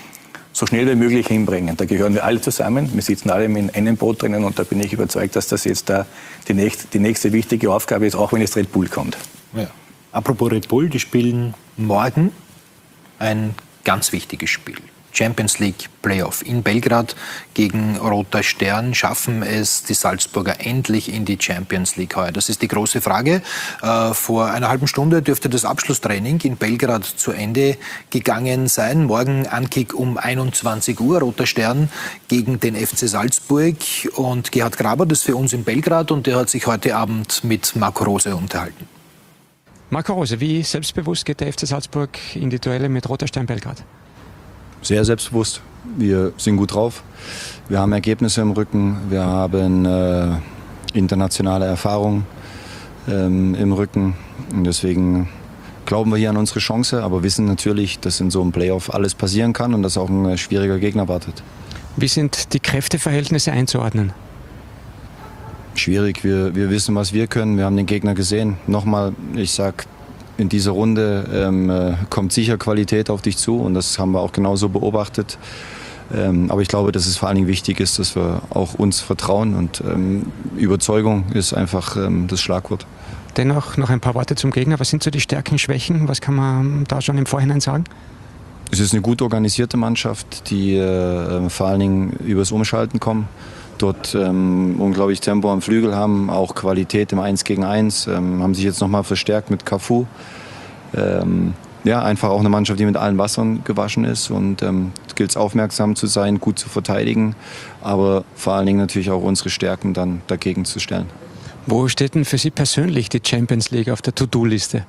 so schnell wie möglich hinbringen. Da gehören wir alle zusammen. Wir sitzen alle in einem Boot drinnen und da bin ich überzeugt, dass das jetzt da die nächste, die nächste wichtige Aufgabe ist, auch wenn jetzt Red Bull kommt. Ja. Apropos Red Bull, die spielen morgen ein ganz wichtiges Spiel. Champions League Playoff in Belgrad gegen Roter Stern. Schaffen es die Salzburger endlich in die Champions League heuer? Das ist die große Frage. Äh, vor einer halben Stunde dürfte das Abschlusstraining in Belgrad zu Ende gegangen sein. Morgen Ankick um einundzwanzig Uhr. Roter Stern gegen den F C Salzburg. Und Gerhard Graber, das ist für uns in Belgrad und der hat sich heute Abend mit Marco Rose unterhalten. Marco Rose, wie selbstbewusst geht der F C Salzburg in die Duelle mit Roter Stern Belgrad? Sehr selbstbewusst. Wir sind gut drauf. Wir haben Ergebnisse im Rücken. Wir haben äh, internationale Erfahrung ähm, im Rücken. Und deswegen glauben wir hier an unsere Chance, aber wissen natürlich, dass in so einem Playoff alles passieren kann und dass auch ein schwieriger Gegner wartet. Wie sind die Kräfteverhältnisse einzuordnen? Schwierig. Wir, wir wissen, was wir können. Wir haben den Gegner gesehen. Nochmal, ich sag, in dieser Runde ähm, kommt sicher Qualität auf dich zu und das haben wir auch genauso beobachtet. Ähm, aber ich glaube, dass es vor allen Dingen wichtig ist, dass wir auch uns vertrauen und ähm, Überzeugung ist einfach ähm, das Schlagwort. Dennoch noch ein paar Worte zum Gegner. Was sind so die Stärken, Schwächen? Was kann man da schon im Vorhinein sagen? Es ist eine gut organisierte Mannschaft, die äh, vor allen Dingen übers Umschalten kommen. Dort ähm, unglaublich Tempo am Flügel haben, auch Qualität im eins gegen eins, ähm, haben sich jetzt nochmal verstärkt mit Cafu. Ähm, ja, einfach auch eine Mannschaft, die mit allen Wassern gewaschen ist und ähm, es gilt es aufmerksam zu sein, gut zu verteidigen, aber vor allen Dingen natürlich auch unsere Stärken dann dagegen zu stellen. Wo steht denn für Sie persönlich die Champions League auf der To-Do-Liste?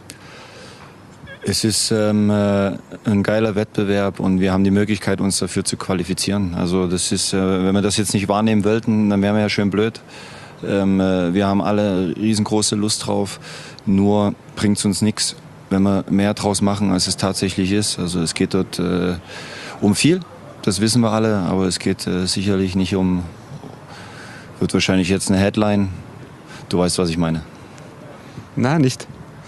Es ist ähm, äh, ein geiler Wettbewerb und wir haben die Möglichkeit, uns dafür zu qualifizieren. Also das ist, äh, wenn wir das jetzt nicht wahrnehmen wollten, dann wären wir ja schön blöd. Ähm, äh, wir haben alle riesengroße Lust drauf, nur bringt es uns nichts, wenn wir mehr draus machen, als es tatsächlich ist. Also es geht dort äh, um viel, das wissen wir alle, aber es geht äh, sicherlich nicht um, wird wahrscheinlich jetzt eine Headline. Du weißt, was ich meine. Na, nicht.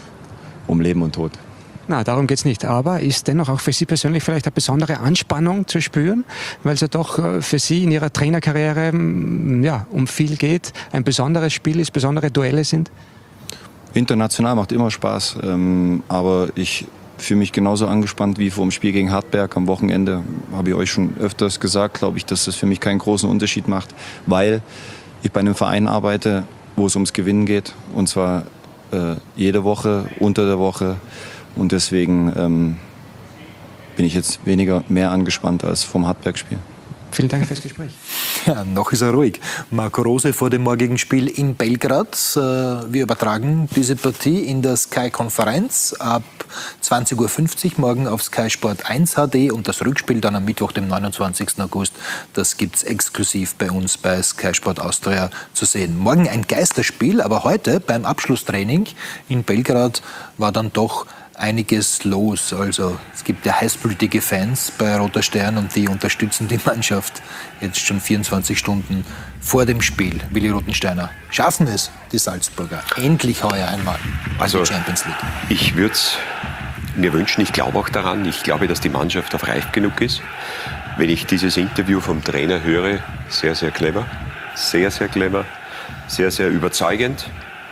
Um Leben und Tod. Na, darum geht es nicht. Aber ist dennoch auch für Sie persönlich vielleicht eine besondere Anspannung zu spüren, weil es ja doch für Sie in Ihrer Trainerkarriere ja, um viel geht, ein besonderes Spiel ist, besondere Duelle sind? International macht immer Spaß, ähm, aber ich fühle mich genauso angespannt wie vor dem Spiel gegen Hartberg am Wochenende. Habe ich euch schon öfters gesagt, glaube ich, dass das für mich keinen großen Unterschied macht, weil ich bei einem Verein arbeite, wo es ums Gewinnen geht, und zwar äh, jede Woche, unter der Woche. Und deswegen ähm, bin ich jetzt weniger mehr angespannt als vom Hartberg-Spiel. Vielen Dank fürs Gespräch. Ja, noch ist er ruhig. Marco Rose vor dem morgigen Spiel in Belgrad. Wir übertragen diese Partie in der Sky-Konferenz ab zwanzig Uhr fünfzig morgen auf Sky Sport eins H D und das Rückspiel dann am Mittwoch, dem neunundzwanzigsten August. Das gibt's exklusiv bei uns bei Sky Sport Austria zu sehen. Morgen ein Geisterspiel, aber heute beim Abschlusstraining in Belgrad war dann doch einiges los. Also es gibt ja heißblütige Fans bei Roter Stern und die unterstützen die Mannschaft jetzt schon vierundzwanzig Stunden vor dem Spiel. Willi Ruttensteiner, schaffen es die Salzburger endlich heuer einmal in also, die Champions League? Ich würde es mir wünschen, ich glaube auch daran. Ich glaube, dass die Mannschaft auch reif genug ist. Wenn ich dieses Interview vom Trainer höre, sehr, sehr clever, sehr, sehr clever, sehr, sehr überzeugend.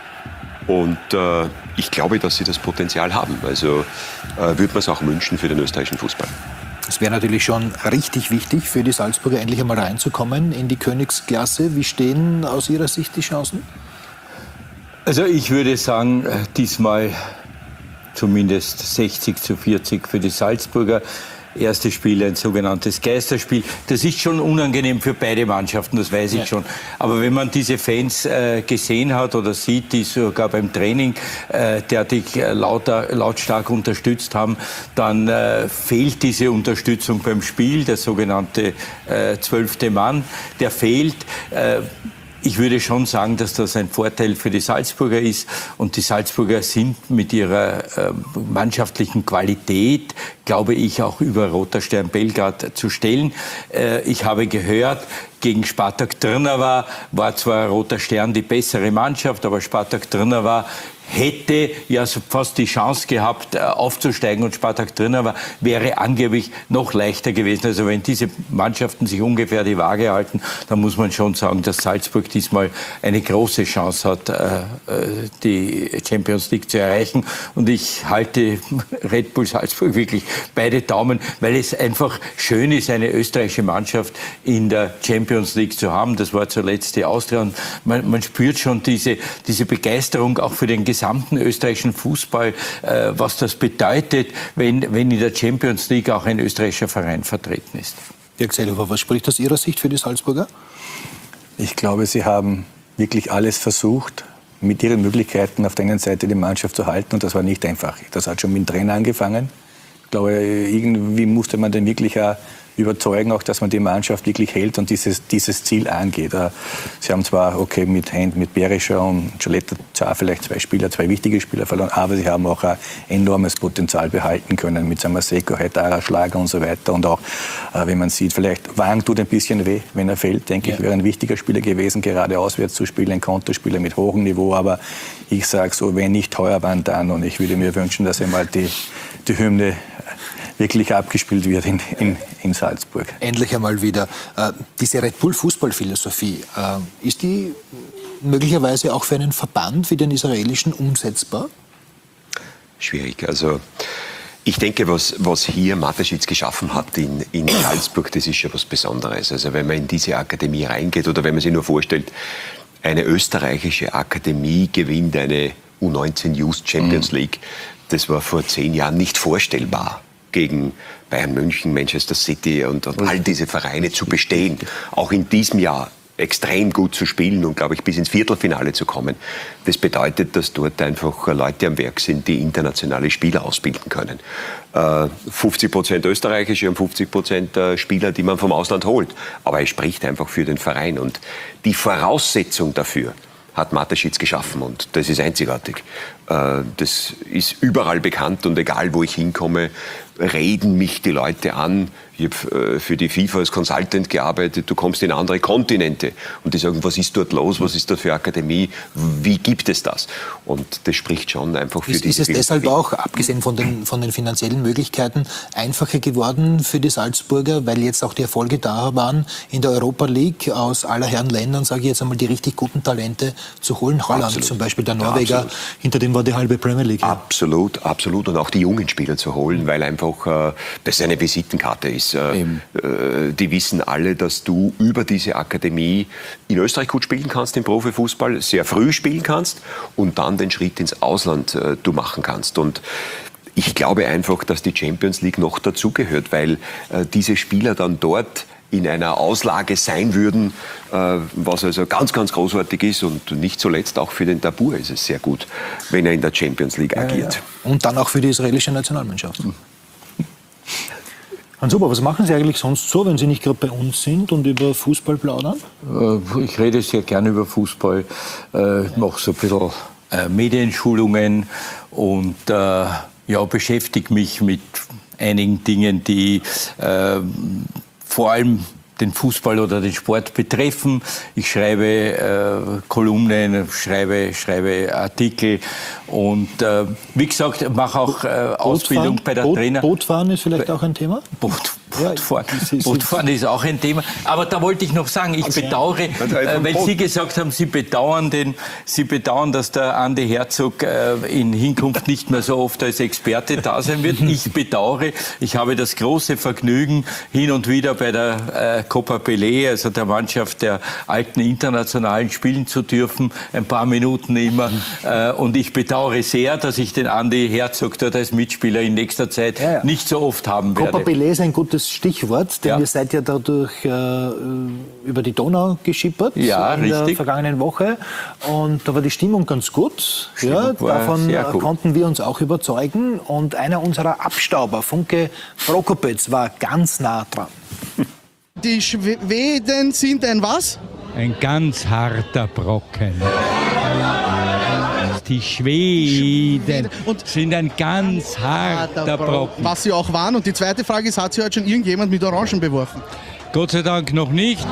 Und äh, ich glaube, dass sie das Potenzial haben. Also äh, würde man es auch wünschen für den österreichischen Fußball. Es wäre natürlich schon richtig wichtig für die Salzburger, endlich einmal reinzukommen in die Königsklasse. Wie stehen aus Ihrer Sicht die Chancen? Also ich würde sagen, diesmal zumindest sechzig zu vierzig für die Salzburger. Erstes Spiel, ein sogenanntes Geisterspiel. Das ist schon unangenehm für beide Mannschaften, das weiß ich ja. schon. Aber wenn man diese Fans äh, gesehen hat oder sieht, die sogar beim Training äh, derartig äh, lauter, lautstark unterstützt haben, dann äh, fehlt diese Unterstützung beim Spiel, der sogenannte äh, zwölfte Mann, der fehlt. Äh, Ich würde schon sagen, dass das ein Vorteil für die Salzburger ist. Und die Salzburger sind mit ihrer äh, mannschaftlichen Qualität, glaube ich, auch über Roter Stern Belgrad zu stellen. Äh, ich habe gehört, gegen Spartak Trnava war zwar Roter Stern die bessere Mannschaft, aber Spartak Trnava hätte ja fast die Chance gehabt, aufzusteigen, und Spartak Trnava wäre angeblich noch leichter gewesen. Also wenn diese Mannschaften sich ungefähr die Waage halten, dann muss man schon sagen, dass Salzburg diesmal eine große Chance hat, die Champions League zu erreichen. Und ich halte Red Bull Salzburg wirklich beide Daumen, weil es einfach schön ist, eine österreichische Mannschaft in der Champions League zu haben. Das war zuletzt die Austria. Und man, man spürt schon diese, diese Begeisterung auch für den gesamten österreichischen Fußball, äh, was das bedeutet, wenn, wenn in der Champions League auch ein österreichischer Verein vertreten ist. Jörg Seehofer, was spricht aus Ihrer Sicht für die Salzburger? Ich glaube, sie haben wirklich alles versucht, mit ihren Möglichkeiten auf der einen Seite die Mannschaft zu halten, und das war nicht einfach. Das hat schon mit dem Trainer angefangen. Ich glaube, irgendwie musste man den wirklich auch überzeugen, auch, dass man die Mannschaft wirklich hält und dieses, dieses Ziel angeht. Sie haben zwar, okay, mit Hand, mit Berischer und Gioletta zwar vielleicht zwei Spieler, zwei wichtige Spieler verloren, aber sie haben auch ein enormes Potenzial behalten können mit Samaseko, Haidara, Schlager und so weiter. Und auch, wenn man sieht, vielleicht Wang tut ein bisschen weh, wenn er fällt, denke ja. ich, wäre ein wichtiger Spieler gewesen, gerade auswärts zu spielen, ein Konterspieler mit hohem Niveau. Aber ich sage so, wenn nicht heuer, wann dann? Und ich würde mir wünschen, dass einmal die, die Hymne wirklich abgespielt wird in, in, in Salzburg. Endlich einmal wieder. Äh, diese Red Bull Fußballphilosophie, äh, ist die möglicherweise auch für einen Verband wie den israelischen umsetzbar? Schwierig. Also ich denke, was, was hier Mateschitz geschaffen hat in, in Salzburg, das ist schon was Besonderes. Also wenn man in diese Akademie reingeht oder wenn man sich nur vorstellt, eine österreichische Akademie gewinnt eine U neunzehn Youth Champions League, das war vor zehn Jahren nicht vorstellbar, gegen Bayern München, Manchester City und, und all diese Vereine zu bestehen. Auch in diesem Jahr extrem gut zu spielen und, glaube ich, bis ins Viertelfinale zu kommen. Das bedeutet, dass dort einfach Leute am Werk sind, die internationale Spieler ausbilden können. Äh, fünfzig Prozent österreichische und fünfzig Prozent Spieler, die man vom Ausland holt. Aber es spricht einfach für den Verein. Und die Voraussetzung dafür hat Mateschitz geschaffen und das ist einzigartig. Äh, das ist überall bekannt und egal, wo ich hinkomme, reden mich die Leute an. Ich habe für die FIFA als Consultant gearbeitet. Du kommst in andere Kontinente und die sagen, was ist dort los? Was ist dort für Akademie? Wie gibt es das? Und das spricht schon einfach für ist, diese Ist es deshalb auch, abgesehen von den, von den finanziellen Möglichkeiten, einfacher geworden für die Salzburger, weil jetzt auch die Erfolge da waren, in der Europa League aus aller Herren Ländern, sage ich jetzt einmal, die richtig guten Talente zu holen? Holland Absolut. Zum Beispiel, der Norweger, Ja, hinter dem war die halbe Premier League. Ja. Absolut, absolut. Und auch die jungen Spieler zu holen, weil einfach äh, das eine Visitenkarte ist. Äh, äh, die wissen alle, dass du über diese Akademie in Österreich gut spielen kannst, im Profifußball, sehr früh spielen kannst und dann den Schritt ins Ausland äh, du machen kannst. Und ich glaube einfach, dass die Champions League noch dazugehört, weil äh, diese Spieler dann dort in einer Auslage sein würden, äh, was also ganz, ganz großartig ist und nicht zuletzt auch für den Tabur ist es sehr gut, wenn er in der Champions League agiert. Ja, ja. Und dann auch für die israelische Nationalmannschaft. Hans-Huber, was machen Sie eigentlich sonst so, wenn Sie nicht gerade bei uns sind und über Fußball plaudern? Ich rede sehr gerne über Fußball, ich mache so ein bisschen Medienschulungen und ja, beschäftige mich mit einigen Dingen, die äh, vor allem den Fußball oder den Sport betreffen. Ich schreibe äh, Kolumnen, schreibe, schreibe Artikel und äh, wie gesagt, mache auch äh, Ausbildung bei der Boot, Trainer. Bootfahren ist vielleicht auch ein Thema? Boot, Bootfahren, ja, Bootfahren ist auch ein Thema. Aber da wollte ich noch sagen, ich okay. bedauere, äh, weil Sie gesagt haben, Sie bedauern, den, Sie bedauern, dass der Andi Herzog äh, in Hinkunft nicht mehr so oft als Experte da sein wird. Ich bedauere, ich habe das große Vergnügen, hin und wieder bei der äh, Copa Pelé, also der Mannschaft der alten internationalen, spielen zu dürfen, ein paar Minuten immer. Äh, und ich bedauere sehr, dass ich den Andi Herzog dort als Mitspieler in nächster Zeit ja, ja. nicht so oft haben werde. Copa Pelé ist ein gutes Stichwort, denn ja. ihr seid ja dadurch äh, über die Donau geschippert ja, in richtig. der vergangenen Woche. Und da war die Stimmung ganz gut. Ja, davon gut. konnten wir uns auch überzeugen. Und einer unserer Abstauber, Funke Prokopec, war ganz nah dran. Die Schweden sind ein was? Ein ganz harter Brocken. Die Schweden und sind ein ganz harter Brocken. Was sie auch waren. Und die zweite Frage ist, hat sie heute schon irgendjemand mit Orangen beworfen? Gott sei Dank noch nicht.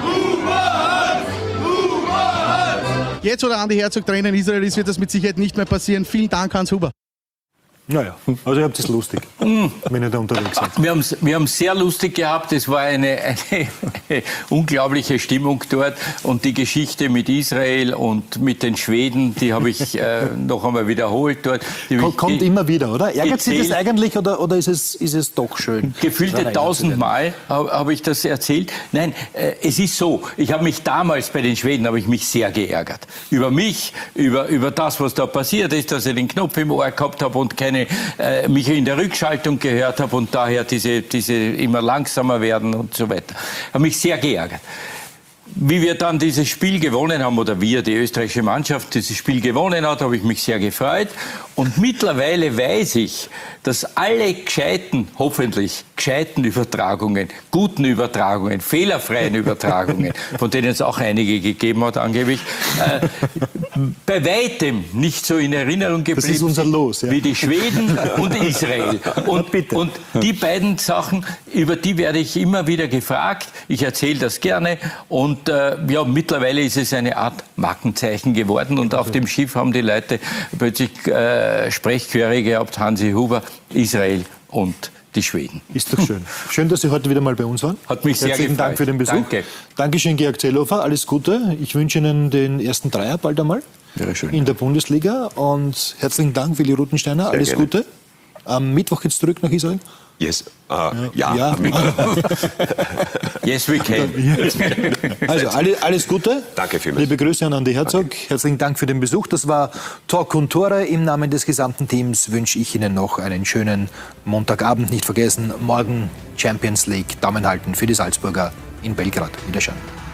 Jetzt, wo der Andi Herzog Trainer in Israel ist, wird das mit Sicherheit nicht mehr passieren. Vielen Dank, Hans-Huber. Naja, also ihr habt es lustig, wenn ihr da unterwegs seid. Wir haben es wir haben's sehr lustig gehabt. Es war eine, eine, eine unglaubliche Stimmung dort. Und die Geschichte mit Israel und mit den Schweden, die habe ich äh, noch einmal wiederholt dort. Die kommt kommt ge- immer wieder, oder? Ärgert Sie das eigentlich oder, oder ist, es, ist es doch schön? Gefühlte tausendmal habe hab ich das erzählt. Nein, äh, es ist so, ich habe mich damals bei den Schweden habe ich mich sehr geärgert. Über mich, über, über das, was da passiert ist, dass ich den Knopf im Ohr gehabt habe und keine Äh, mich in der Rückschaltung gehört habe und daher diese, diese immer langsamer werden und so weiter. Habe mich sehr geärgert. Wie wir dann dieses Spiel gewonnen haben, oder wir, die österreichische Mannschaft, dieses Spiel gewonnen hat, habe ich mich sehr gefreut. Und mittlerweile weiß ich, dass alle gescheiten, hoffentlich gescheiten Übertragungen, guten Übertragungen, fehlerfreien Übertragungen, von denen es auch einige gegeben hat angeblich, äh, bei weitem nicht so in Erinnerung geblieben das ist unser Los, ja. wie die Schweden und Israel. Und, und die beiden Sachen, über die werde ich immer wieder gefragt. Ich erzähle das gerne. Und äh, ja, mittlerweile ist es eine Art Markenzeichen geworden. Und auf dem Schiff haben die Leute plötzlich äh, Sprechchöre gehabt, Hansi Huber, Israel und die Schweden. Ist doch schön. Schön, dass Sie heute wieder mal bei uns waren. Hat mich sehr Herzlichen gefreut. Dank für den Besuch. Danke. Dankeschön, Georg Zellhofer. Alles Gute. Ich wünsche Ihnen den ersten Dreier bald einmal Wäre schön. in der Bundesliga. Und herzlichen Dank, Willi Ruttensteiner. Alles gerne. Gute. Am Mittwoch geht's zurück nach Israel. Yes. Uh, ja. Ja. Yes, we can. Also alle, alles Gute. Danke vielmals. Liebe Grüße an Andi Herzog. Danke. Herzlichen Dank für den Besuch. Das war Talk und Tore. Im Namen des gesamten Teams wünsche ich Ihnen noch einen schönen Montagabend. Nicht vergessen, morgen Champions League. Daumen halten für die Salzburger in Belgrad. Wiederschauen.